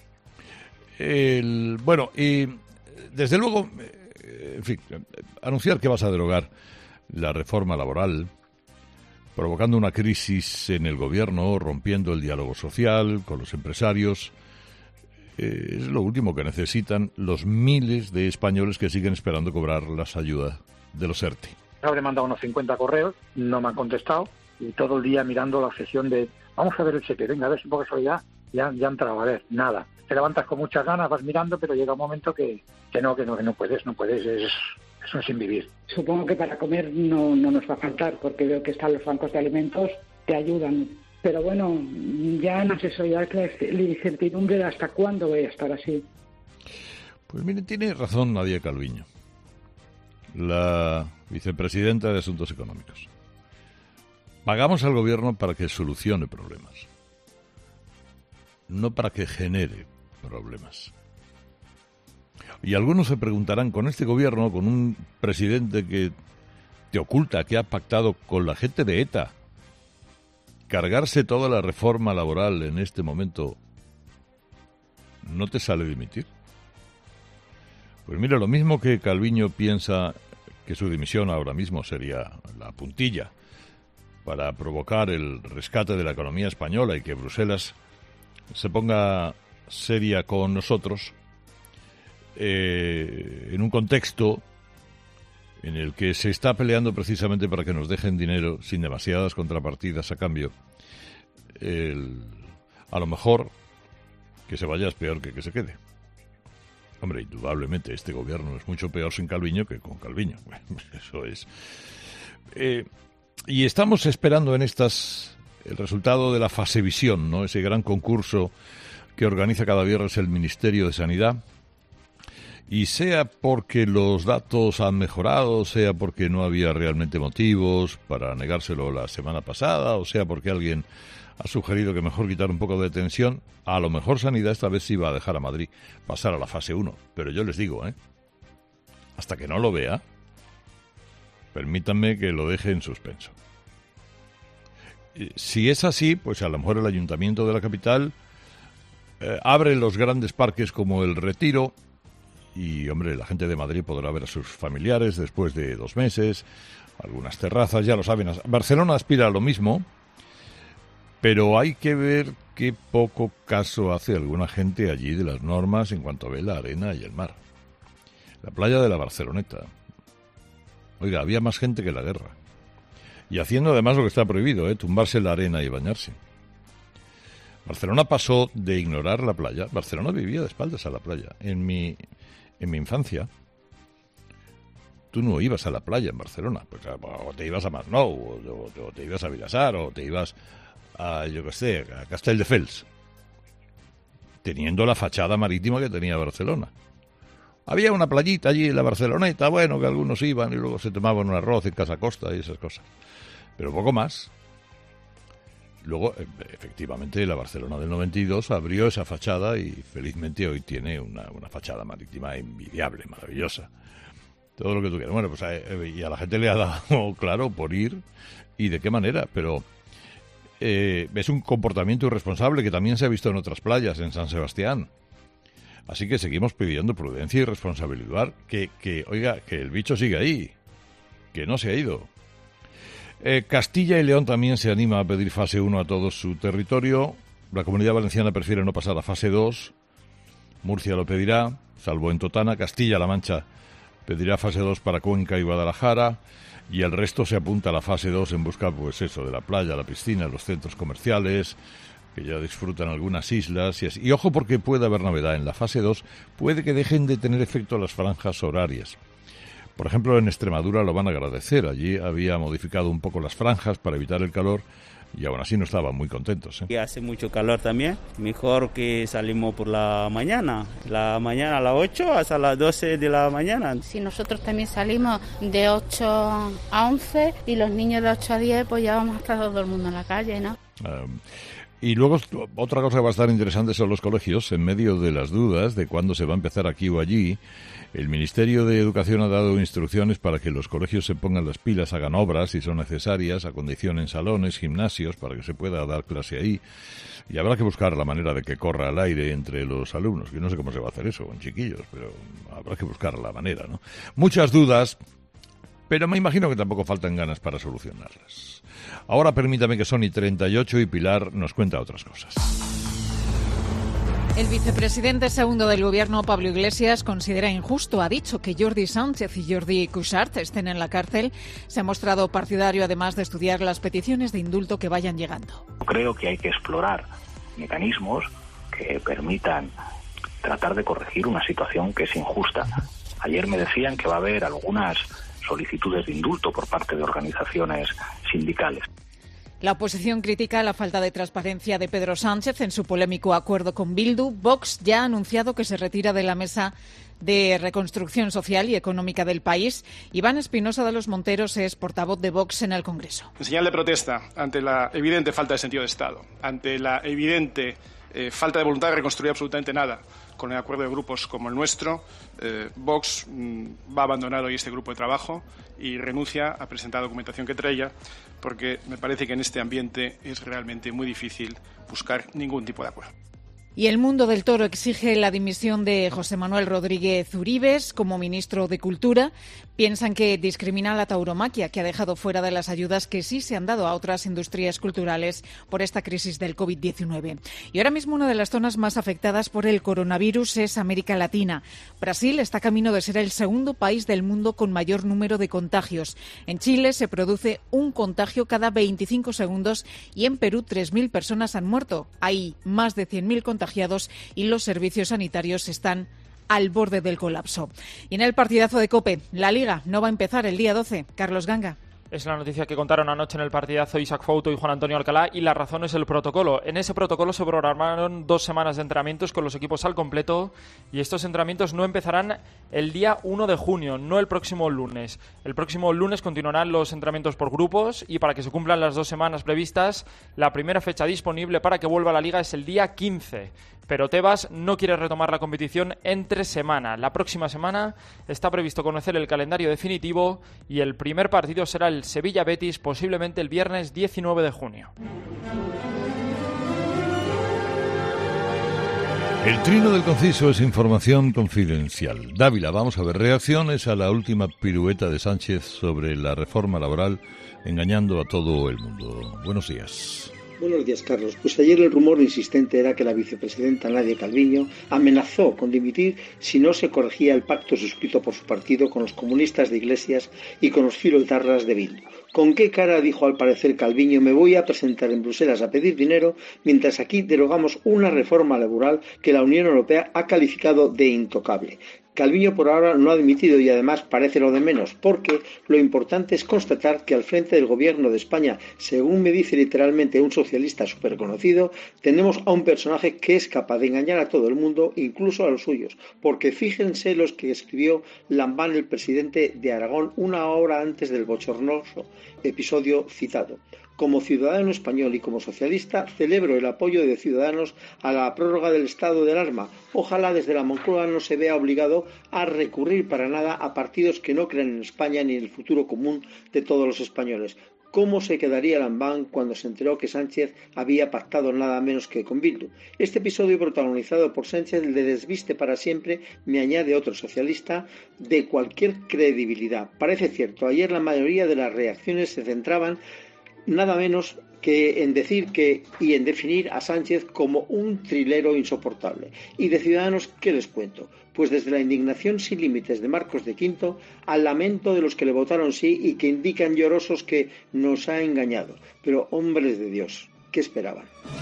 El, bueno, y desde luego, en fin, anunciar que vas a derogar la reforma laboral, provocando una crisis en el gobierno, rompiendo el diálogo social con los empresarios, eh, es lo último que necesitan los miles de españoles que siguen esperando cobrar las ayudas de los ERTE. Habré mandado unos cincuenta correos, no me han contestado, y todo el día mirando la sesión de vamos a ver el cheque, venga, a ver si por casualidad ya, ya han entrado, a ver, nada. Te levantas con muchas ganas, vas mirando, pero llega un momento que, que no, que no, que no puedes, no puedes, es, es un sin vivir. Supongo que para comer no, no nos va a faltar, porque veo que están los bancos de alimentos, te ayudan. Pero bueno, ya no sé, eso ya es la incertidumbre de hasta cuándo voy a estar así. Pues mire, tiene razón Nadia Calviño, la vicepresidenta de Asuntos Económicos. Pagamos al gobierno para que solucione problemas, no para que genere problemas. Y algunos se preguntarán, con este gobierno, con un presidente que te oculta que ha pactado con la gente de ETA, cargarse toda la reforma laboral en este momento, ¿no te sale dimitir? Pues mira, lo mismo que Calviño piensa que su dimisión ahora mismo sería la puntilla para provocar el rescate de la economía española y que Bruselas se ponga seria con nosotros, eh, en un contexto en el que se está peleando precisamente para que nos dejen dinero sin demasiadas contrapartidas a cambio. El, a lo mejor que se vaya es peor que que se quede. Hombre, indudablemente este gobierno es mucho peor sin Calviño que con Calviño. Eso es. Eh, y estamos esperando en estas el resultado de la Fasevisión, ¿no? Ese gran concurso que organiza cada viernes el Ministerio de Sanidad. Y sea porque los datos han mejorado, sea porque no había realmente motivos para negárselo la semana pasada, o sea porque alguien ha sugerido que mejor quitar un poco de tensión, a lo mejor Sanidad esta vez sí va a dejar a Madrid pasar a la fase uno. Pero yo les digo, ¿eh? hasta que no lo vea, permítanme que lo deje en suspenso. Si es así, pues a lo mejor el Ayuntamiento de la capital eh, abre los grandes parques como el Retiro y, hombre, la gente de Madrid podrá ver a sus familiares después de dos meses, algunas terrazas, ya lo saben. Barcelona aspira a lo mismo, pero hay que ver qué poco caso hace alguna gente allí de las normas en cuanto ve la arena y el mar. La playa de la Barceloneta. Oiga, había más gente que en la guerra. Y haciendo además lo que está prohibido, ¿eh? tumbarse en la arena y bañarse. Barcelona pasó de ignorar la playa. Barcelona vivía de espaldas a la playa. En mi, en mi infancia, tú no ibas a la playa en Barcelona. Pues, o te ibas a Masnou, o, o te ibas a Vilassar, o te ibas a, yo qué sé, a Castelldefels, teniendo la fachada marítima que tenía Barcelona. Había una playita allí en la Barceloneta, bueno, que algunos iban y luego se tomaban un arroz en Casa Costa y esas cosas. Pero poco más. Luego, efectivamente, la Barcelona del noventa y dos abrió esa fachada y felizmente hoy tiene una, una fachada marítima envidiable, maravillosa. Todo lo que tú quieras. Bueno, pues a, y a la gente le ha dado claro por ir y de qué manera, pero eh, es un comportamiento irresponsable que también se ha visto en otras playas, en San Sebastián. Así que seguimos pidiendo prudencia y responsabilidad, que, que oiga, que el bicho sigue ahí, que no se ha ido. Eh, Castilla y León también se anima a pedir fase uno a todo su territorio. La Comunidad Valenciana prefiere no pasar a fase dos. Murcia lo pedirá, salvo en Totana. Castilla-La Mancha pedirá fase dos para Cuenca y Guadalajara. Y el resto se apunta a la fase dos en busca, pues eso, de la playa, la piscina, los centros comerciales, que ya disfrutan algunas islas. Y, así. Y ojo, porque puede haber novedad. En la fase dos puede que dejen de tener efecto las franjas horarias. Por ejemplo, en Extremadura lo van a agradecer. Allí había modificado un poco las franjas para evitar el calor y aún así no estaban muy contentos, ¿eh? Y hace mucho calor también. Mejor que salimos por la mañana. La mañana a las ocho hasta las doce de la mañana. Sí, nosotros también salimos de ocho a once y los niños de ocho a diez, pues ya vamos a estar todo el mundo en la calle, ¿no? Um, Y luego otra cosa que va a estar interesante son los colegios. En medio de las dudas de cuándo se va a empezar aquí o allí, el Ministerio de Educación ha dado instrucciones para que los colegios se pongan las pilas, hagan obras si son necesarias, acondicionen salones, gimnasios, para que se pueda dar clase ahí. Y habrá que buscar la manera de que corra el aire entre los alumnos. Yo no sé cómo se va a hacer eso con chiquillos, pero habrá que buscar la manera, ¿no? Muchas dudas, pero me imagino que tampoco faltan ganas para solucionarlas. Ahora permítame que son y treinta y ocho y Pilar nos cuenta otras cosas. El vicepresidente segundo del Gobierno, Pablo Iglesias, considera injusto, ha dicho, que Jordi Sánchez y Jordi Cuixart estén en la cárcel. Se ha mostrado partidario, además, de estudiar las peticiones de indulto que vayan llegando. Creo que hay que explorar mecanismos que permitan tratar de corregir una situación que es injusta. Ayer me decían que va a haber algunas solicitudes de indulto por parte de organizaciones sindicales. La oposición critica la falta de transparencia de Pedro Sánchez en su polémico acuerdo con Bildu. Vox ya ha anunciado que se retira de la mesa de reconstrucción social y económica del país. Iván Espinosa de los Monteros es portavoz de Vox en el Congreso. En señal de protesta ante la evidente falta de sentido de Estado, ante la evidente eh, falta de voluntad de reconstruir absolutamente nada con el acuerdo de grupos como el nuestro, eh, Vox mmm, va a abandonar hoy este grupo de trabajo y renuncia a presentar la documentación que traía, porque me parece que en este ambiente es realmente muy difícil buscar ningún tipo de acuerdo. Y el mundo del toro exige la dimisión de José Manuel Rodríguez Uribes como ministro de Cultura. Piensan que discrimina la tauromaquia, que ha dejado fuera de las ayudas que sí se han dado a otras industrias culturales por esta crisis del covid diecinueve. Y ahora mismo una de las zonas más afectadas por el coronavirus es América Latina. Brasil está camino de ser el segundo país del mundo con mayor número de contagios. En Chile se produce un contagio cada veinticinco segundos y en Perú tres mil personas han muerto. Hay más de cien mil contagiados y los servicios sanitarios están al borde del colapso. Y en el partidazo de COPE, la Liga no va a empezar el día doce. Carlos Ganga. Es la noticia que contaron anoche en el partidazo Isaac Fouto y Juan Antonio Alcalá, y la razón es el protocolo. En ese protocolo se programaron dos semanas de entrenamientos con los equipos al completo, y estos entrenamientos no empezarán el día uno de junio, no el próximo lunes. El próximo lunes continuarán los entrenamientos por grupos, y para que se cumplan las dos semanas previstas, la primera fecha disponible para que vuelva a la Liga es el día quince. Pero Tebas no quiere retomar la competición entre semana. La próxima semana está previsto conocer el calendario definitivo y el primer partido será el Sevilla-Betis, posiblemente el viernes diecinueve de junio. El trino del conciso es información confidencial. Dávila, vamos a ver reacciones a la última pirueta de Sánchez sobre la reforma laboral, engañando a todo el mundo. Buenos días. Buenos días, Carlos. Pues ayer el rumor insistente era que la vicepresidenta Nadia Calviño amenazó con dimitir si no se corregía el pacto suscrito por su partido con los comunistas de Iglesias y con los filoetarras de Bildu. ¿Con qué cara, dijo al parecer Calviño, me voy a presentar en Bruselas a pedir dinero mientras aquí derogamos una reforma laboral que la Unión Europea ha calificado de intocable? Calviño por ahora no ha admitido y además parece lo de menos, porque lo importante es constatar que al frente del gobierno de España, según me dice literalmente un socialista súper conocido, tenemos a un personaje que es capaz de engañar a todo el mundo, incluso a los suyos, porque fíjense los que escribió Lambán, el presidente de Aragón, una hora antes del bochornoso episodio citado. Como ciudadano español y como socialista, celebro el apoyo de Ciudadanos a la prórroga del estado de alarma. Ojalá desde la Moncloa no se vea obligado a recurrir para nada a partidos que no creen en España ni en el futuro común de todos los españoles. ¿Cómo se quedaría Lambán cuando se enteró que Sánchez había pactado nada menos que con Bildu? Este episodio protagonizado por Sánchez le desviste para siempre, me añade otro socialista, de cualquier credibilidad. Parece cierto, ayer la mayoría de las reacciones se centraban nada menos que en decir que y en definir a Sánchez como un trilero insoportable. Y de Ciudadanos, ¿qué les cuento? Pues desde la indignación sin límites de Marcos de Quinto al lamento de los que le votaron sí y que indican llorosos que nos ha engañado. Pero, hombres de Dios, ¿qué esperaban?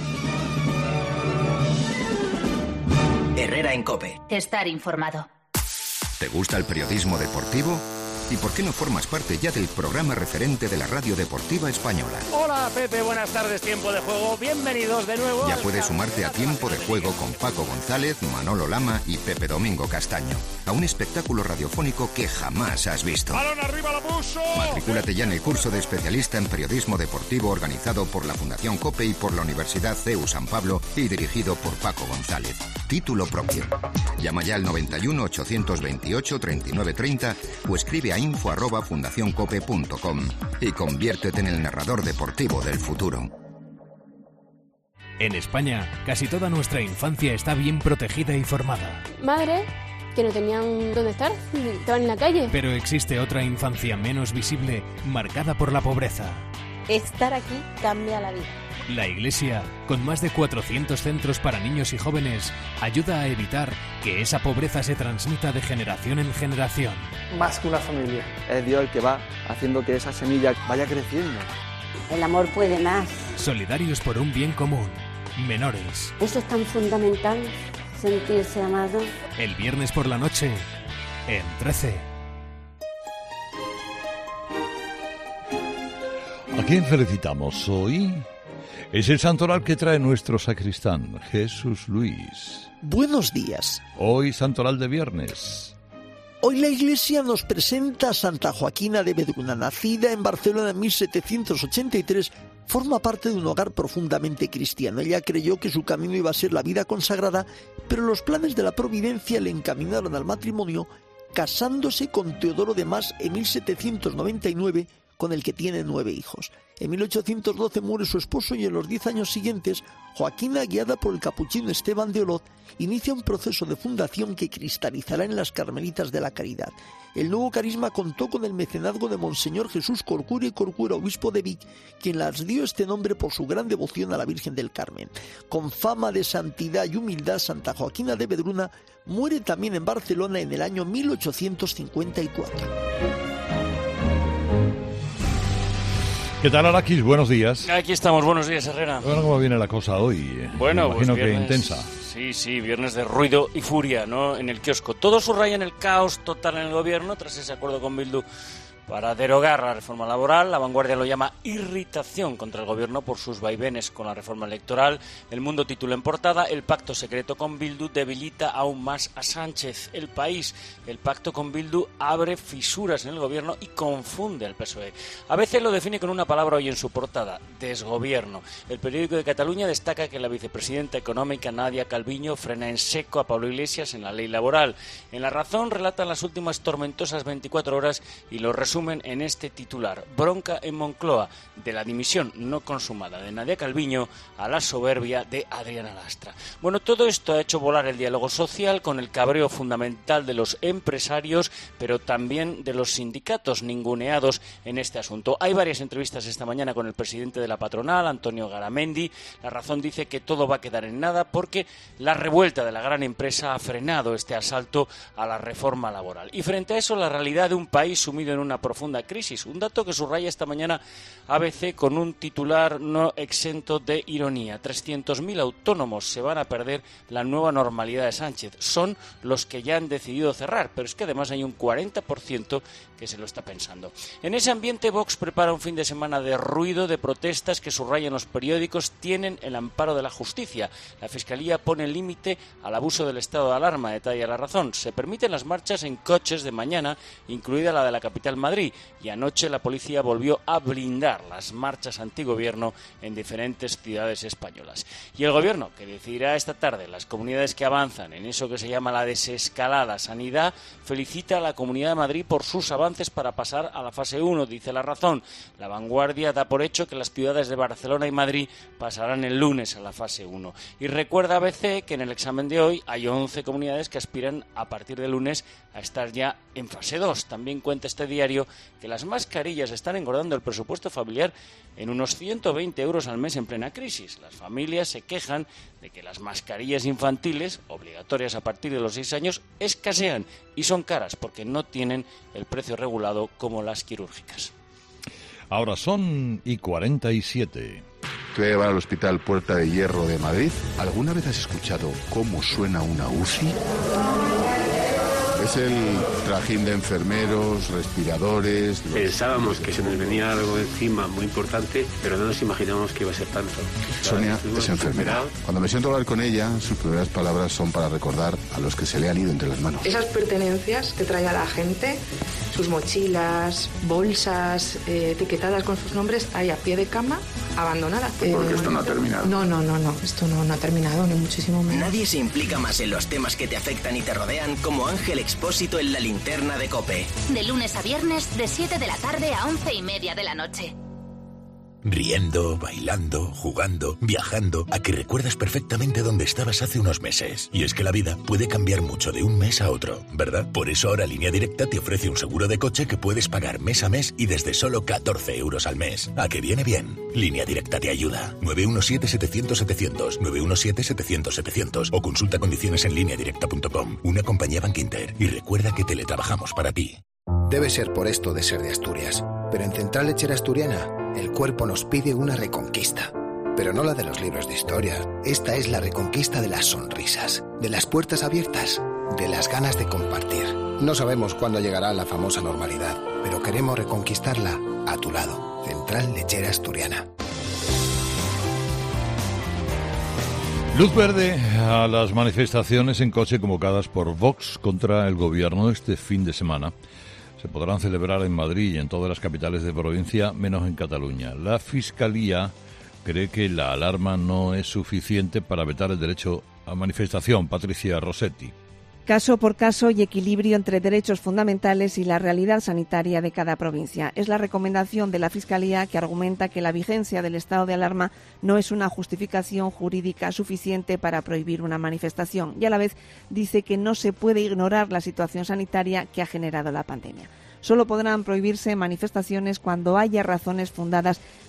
Herrera en COPE. Estar informado. ¿Te gusta el periodismo deportivo? ¿Y por qué no formas parte ya del programa referente de la radio deportiva española? Hola Pepe, buenas tardes, Tiempo de Juego, bienvenidos de nuevo. Ya puedes sumarte a Tiempo de Juego con Paco González, Manolo Lama y Pepe Domingo Castaño, a un espectáculo radiofónico que jamás has visto. ¡Balón arriba, lo puso! Matricúlate ya en el curso de especialista en periodismo deportivo organizado por la Fundación COPE y por la Universidad C E U San Pablo y dirigido por Paco González. Título propio. Llama ya al noventa y uno, ochocientos veintiocho, treinta y nueve treinta o escribe a info arroba fundacioncope punto com y conviértete en el narrador deportivo del futuro. En España, casi toda nuestra infancia está bien protegida y formada. Madre, que no tenían dónde estar, estaban en la calle. Pero existe otra infancia menos visible, marcada por la pobreza. Estar aquí cambia la vida. La Iglesia, con más de cuatrocientos centros para niños y jóvenes, ayuda a evitar que esa pobreza se transmita de generación en generación. Más que una familia. Es Dios el que va haciendo que esa semilla vaya creciendo. El amor puede más. Solidarios por un bien común. Menores. Eso es tan fundamental, sentirse amado. El viernes por la noche, en trece. ¿A quién felicitamos hoy? Es el santoral que trae nuestro sacristán, Jesús Luis. Buenos días. Hoy santoral de viernes. Hoy la Iglesia nos presenta a Santa Joaquina de Vedruna, nacida en Barcelona en mil setecientos ochenta y tres, forma parte de un hogar profundamente cristiano. Ella creyó que su camino iba a ser la vida consagrada, pero los planes de la providencia le encaminaron al matrimonio, casándose con Teodoro de Mas en mil setecientos noventa y nueve, con el que tiene nueve hijos. En mil ochocientos doce muere su esposo y en los diez años siguientes, Joaquina, guiada por el capuchino Esteban de Olot, inicia un proceso de fundación que cristalizará en las Carmelitas de la Caridad. El nuevo carisma contó con el mecenazgo de Monseñor Jesús Corcura y Corcura, obispo de Vic, quien las dio este nombre por su gran devoción a la Virgen del Carmen. Con fama de santidad y humildad, Santa Joaquina de Vedruna muere también en Barcelona en el año mil ochocientos cincuenta y cuatro. ¿Qué tal, Araquis? Buenos días. Aquí estamos, buenos días, Herrera. Bueno, ¿cómo viene la cosa hoy? Bueno, Me imagino pues viernes, que intensa. Sí, sí, viernes de ruido y furia, ¿no? En el kiosco. Todo subraya en el caos total en el gobierno tras ese acuerdo con Bildu para derogar la reforma laboral. La Vanguardia lo llama irritación contra el gobierno por sus vaivenes con la reforma electoral. El Mundo titula en portada: el pacto secreto con Bildu debilita aún más a Sánchez. El País: el pacto con Bildu abre fisuras en el gobierno y confunde al P S O E. A veces lo define con una palabra hoy en su portada: desgobierno. El Periódico de Cataluña destaca que la vicepresidenta económica Nadia Calviño frena en seco a Pablo Iglesias en la ley laboral. En La Razón relatan las últimas tormentosas veinticuatro horas y lo resumen en este titular: bronca en Moncloa, de la dimisión no consumada de Nadia Calviño a la soberbia de Adriana Lastra. Bueno, todo esto ha hecho volar el diálogo social, con el cabreo fundamental de los empresarios, pero también de los sindicatos ninguneados en este asunto. Hay varias entrevistas esta mañana con el presidente de la patronal, Antonio Garamendi. La Razón dice que todo va a quedar en nada porque la revuelta de la gran empresa ha frenado este asalto a la reforma laboral. Y frente a eso, la realidad de un país sumido en una profunda crisis. Un dato que subraya esta mañana A B C con un titular no exento de ironía: trescientos mil autónomos se van a perder la nueva normalidad de Sánchez. Son los que ya han decidido cerrar, pero es que además hay un cuarenta por ciento que se lo está pensando. En ese ambiente, Vox prepara un fin de semana de ruido, de protestas que, subrayan los periódicos, tienen el amparo de la justicia. La Fiscalía pone límite al abuso del estado de alarma, detalla La Razón. Se permiten las marchas en coches de mañana, incluida la de la capital Madrid, y anoche la policía volvió a blindar las marchas antigobierno en diferentes ciudades españolas. Y el gobierno, que decidirá esta tarde las comunidades que avanzan en eso que se llama la desescalada sanidad, felicita a la Comunidad de Madrid por sus avances para pasar a la fase uno, dice La Razón. La Vanguardia da por hecho que las ciudades de Barcelona y Madrid pasarán el lunes a la fase uno. Y recuerda A B C que en el examen de hoy hay once comunidades que aspiran a partir del lunes a estar ya en fase dos. También cuenta este diario que las mascarillas están engordando el presupuesto familiar en unos ciento veinte euros al mes en plena crisis. Las familias se quejan de que las mascarillas infantiles, obligatorias a partir de los seis años, escasean y son caras porque no tienen el precio regulado como las quirúrgicas. Ahora son y cuarenta y siete. Te voy a llevar al Hospital Puerta de Hierro de Madrid. ¿Alguna vez has escuchado cómo suena una U C I? Es el trajín de enfermeros, respiradores... Los... Pensábamos que se nos venía algo encima muy importante, pero no nos imaginábamos que iba a ser tanto. Sonia es enfermera. Cuando me siento a hablar con ella, sus primeras palabras son para recordar a los que se le han ido entre las manos. Esas pertenencias que trae a la gente, sus mochilas, bolsas eh, etiquetadas con sus nombres, ahí a pie de cama, abandonadas. Porque eh, esto no ha terminado. No, no, no, no, esto no, no ha terminado, ni muchísimo menos. Nadie se implica más en los temas que te afectan y te rodean como Ángel Expósito en La Linterna de COPE. De lunes a viernes, de siete de la tarde a once y media de la noche. Riendo, bailando, jugando, viajando, a que recuerdas perfectamente dónde estabas hace unos meses. Y es que la vida puede cambiar mucho de un mes a otro, ¿verdad? Por eso ahora Línea Directa te ofrece un seguro de coche que puedes pagar mes a mes y desde solo catorce euros al mes. ¿A que viene bien? Línea Directa te ayuda. nueve uno siete, setecientos, setecientos, nueve uno siete, setecientos, setecientos o consulta condiciones en línea directa punto com. Una compañía Bankinter. Y recuerda que teletrabajamos para ti. Debe ser por esto de ser de Asturias. Pero en Central Lechera Asturiana, el cuerpo nos pide una reconquista. Pero no la de los libros de historia. Esta es la reconquista de las sonrisas, de las puertas abiertas, de las ganas de compartir. No sabemos cuándo llegará la famosa normalidad, pero queremos reconquistarla a tu lado. Central Lechera Asturiana. Luz verde a las manifestaciones en coche convocadas por Vox contra el gobierno este fin de semana. Se podrán celebrar en Madrid y en todas las capitales de provincia, menos en Cataluña. La Fiscalía cree que la alarma no es suficiente para vetar el derecho a manifestación. Patricia Rossetti. Caso por caso y equilibrio entre derechos fundamentales y la realidad sanitaria de cada provincia. Es la recomendación de la Fiscalía, que argumenta que la vigencia del estado de alarma no es una justificación jurídica suficiente para prohibir una manifestación, y a la vez dice que no se puede ignorar la situación sanitaria que ha generado la pandemia. Solo podrán prohibirse manifestaciones cuando haya razones fundadas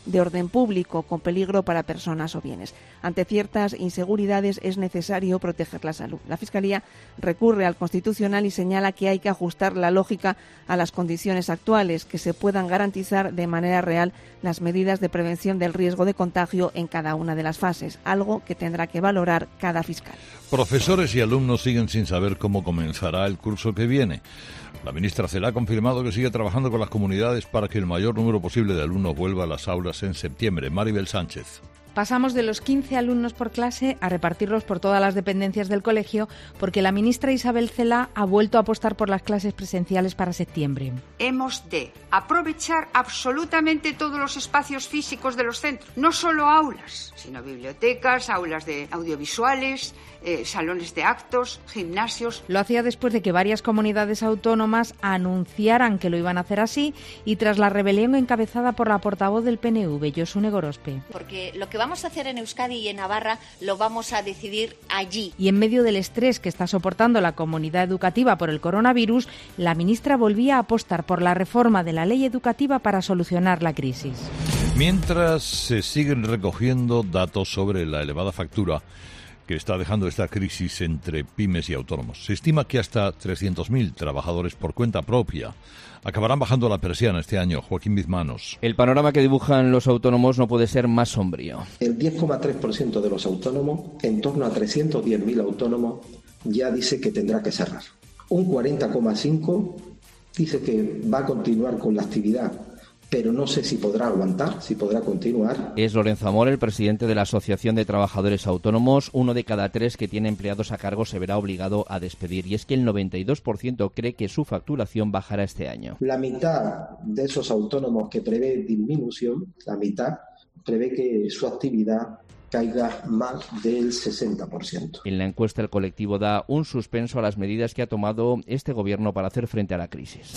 de orden público con peligro para personas o bienes. Ante ciertas inseguridades es necesario proteger la salud. La Fiscalía recurre al Constitucional y señala que hay que ajustar la lógica a las condiciones actuales, que se puedan garantizar de manera real las medidas de prevención del riesgo de contagio en cada una de las fases, algo que tendrá que valorar cada fiscal. Profesores y alumnos siguen sin saber cómo comenzará el curso que viene. La ministra Celaá ha confirmado que sigue trabajando con las comunidades para que el mayor número posible de alumnos vuelva a las aulas en septiembre. Maribel Sánchez. Pasamos de los quince alumnos por clase a repartirlos por todas las dependencias del colegio, porque la ministra Isabel Celaá ha vuelto a apostar por las clases presenciales para septiembre. Hemos de aprovechar absolutamente todos los espacios físicos de los centros, no solo aulas, sino bibliotecas, aulas de audiovisuales, eh, salones de actos, gimnasios. Lo hacía después de que varias comunidades autónomas anunciaran que lo iban a hacer así y tras la rebelión encabezada por la portavoz del P N V, Josune Gorospe. Porque lo que vamos a hacer en Euskadi y en Navarra lo vamos a decidir allí. Y en medio del estrés que está soportando la comunidad educativa por el coronavirus, la ministra volvía a apostar por la reforma de la ley educativa para solucionar la crisis. Mientras se siguen recogiendo datos sobre la elevada factura que está dejando esta crisis entre pymes y autónomos. Se estima que hasta trescientos mil trabajadores por cuenta propia acabarán bajando la persiana este año. Joaquín Bizmanos. El panorama que dibujan los autónomos no puede ser más sombrío. El diez coma tres por ciento de los autónomos, en torno a trescientos diez mil autónomos, ya dice que tendrá que cerrar. Un cuarenta coma cinco por ciento dice que va a continuar con la actividad, pero no sé si podrá aguantar, si podrá continuar. Es Lorenzo Amor, el presidente de la Asociación de Trabajadores Autónomos. Uno de cada tres que tiene empleados a cargo se verá obligado a despedir. Y es que el noventa y dos por ciento cree que su facturación bajará este año. La mitad de esos autónomos que prevé disminución, la mitad prevé que su actividad caiga más del sesenta por ciento. En la encuesta el colectivo da un suspenso a las medidas que ha tomado este gobierno para hacer frente a la crisis.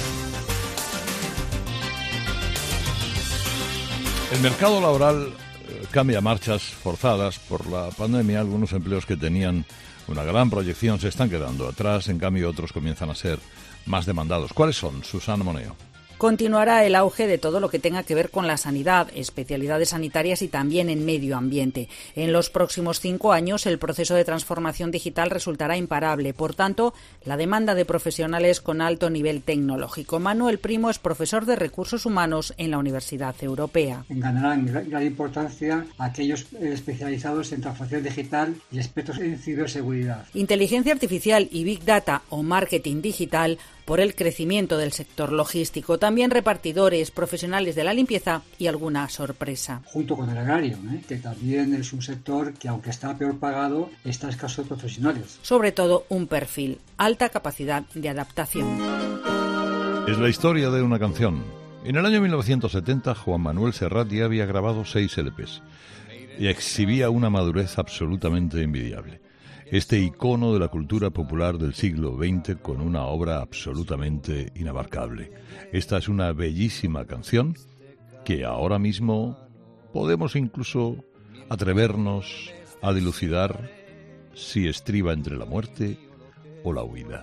El mercado laboral eh, cambia marchas forzadas por la pandemia. Algunos empleos que tenían una gran proyección se están quedando atrás, en cambio otros comienzan a ser más demandados. ¿Cuáles son, Susana Moneo? Continuará el auge de todo lo que tenga que ver con la sanidad, especialidades sanitarias y también en medio ambiente. En los próximos cinco años, el proceso de transformación digital resultará imparable. Por tanto, la demanda de profesionales con alto nivel tecnológico. Manuel Primo es profesor de Recursos Humanos en la Universidad Europea. Ganarán gran importancia aquellos especializados en transformación digital y expertos en ciberseguridad. Inteligencia artificial y Big Data o marketing digital por el crecimiento del sector logístico. También repartidores, profesionales de la limpieza y alguna sorpresa. Junto con el agrario, ¿eh? que también es un sector que, aunque está peor pagado, está escaso de profesionales. Sobre todo un perfil, alta capacidad de adaptación. Es la historia de una canción. En el año mil novecientos setenta, Juan Manuel Serrat ya había grabado seis L Pes y exhibía una madurez absolutamente envidiable. Este icono de la cultura popular del siglo veinte con una obra absolutamente inabarcable. Esta es una bellísima canción que ahora mismo podemos incluso atrevernos a dilucidar si estriba entre la muerte o la huida.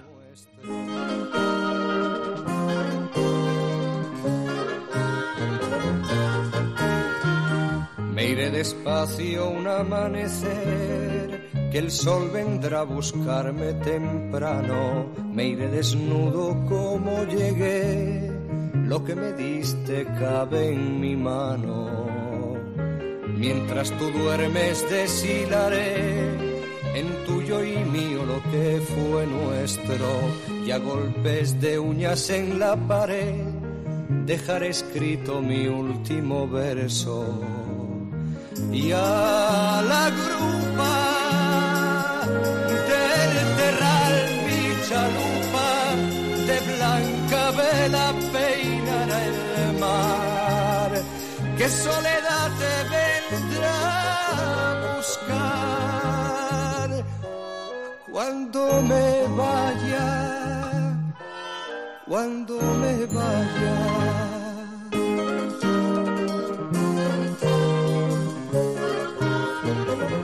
Me iré despacio un amanecer, que el sol vendrá a buscarme temprano. Me iré desnudo como llegué, lo que me diste cabe en mi mano. Mientras tú duermes deshilaré en tuyo y mío lo que fue nuestro, y a golpes de uñas en la pared dejaré escrito mi último verso. Y a la grupa del terral mi chalupa de blanca vela peinará el mar. ¿Qué soledad te vendrá a buscar cuando me vaya, cuando me vaya?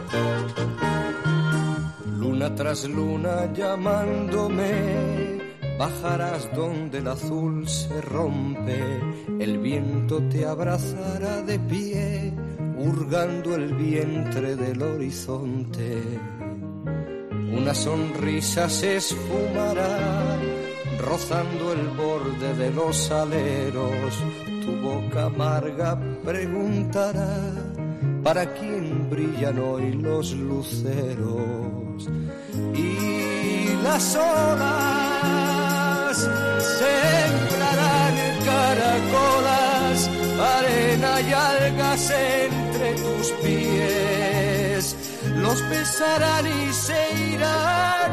Luna tras luna llamándome, bajarás donde el azul se rompe, el viento te abrazará de pie, hurgando el vientre del horizonte. Una sonrisa se esfumará, rozando el borde de los aleros, tu boca amarga preguntará, ¿para quién brillan hoy los luceros? Y las olas sembrarán caracolas, arena y algas entre tus pies, los besarán y se irán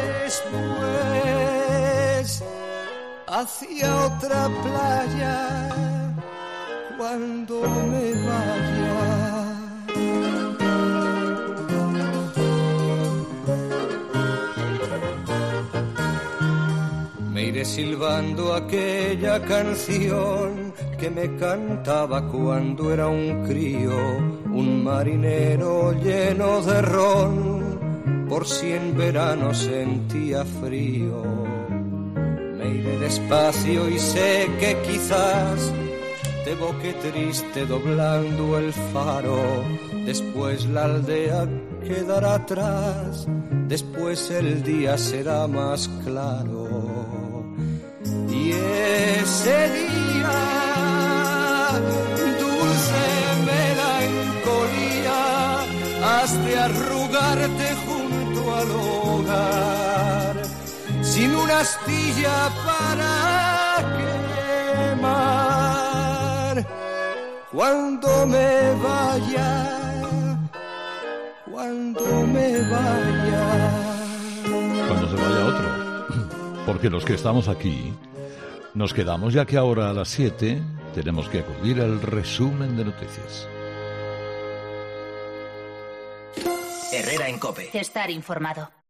después hacia otra playa cuando me vaya. Me iré silbando aquella canción que me cantaba cuando era un crío, un marinero lleno de ron, por si en verano sentía frío. Me iré despacio y sé que quizás te boque triste doblando el faro, después la aldea quedará atrás, después el día será más claro. Y ese día, dulce melancolía, has de arrugarte junto al hogar, sin una astilla para quemar. Cuando me vaya, cuando me vaya. Cuando se vaya otro. Porque los que estamos aquí nos quedamos, ya que ahora a las siete tenemos que acudir al resumen de noticias. Herrera en COPE. Estar informado.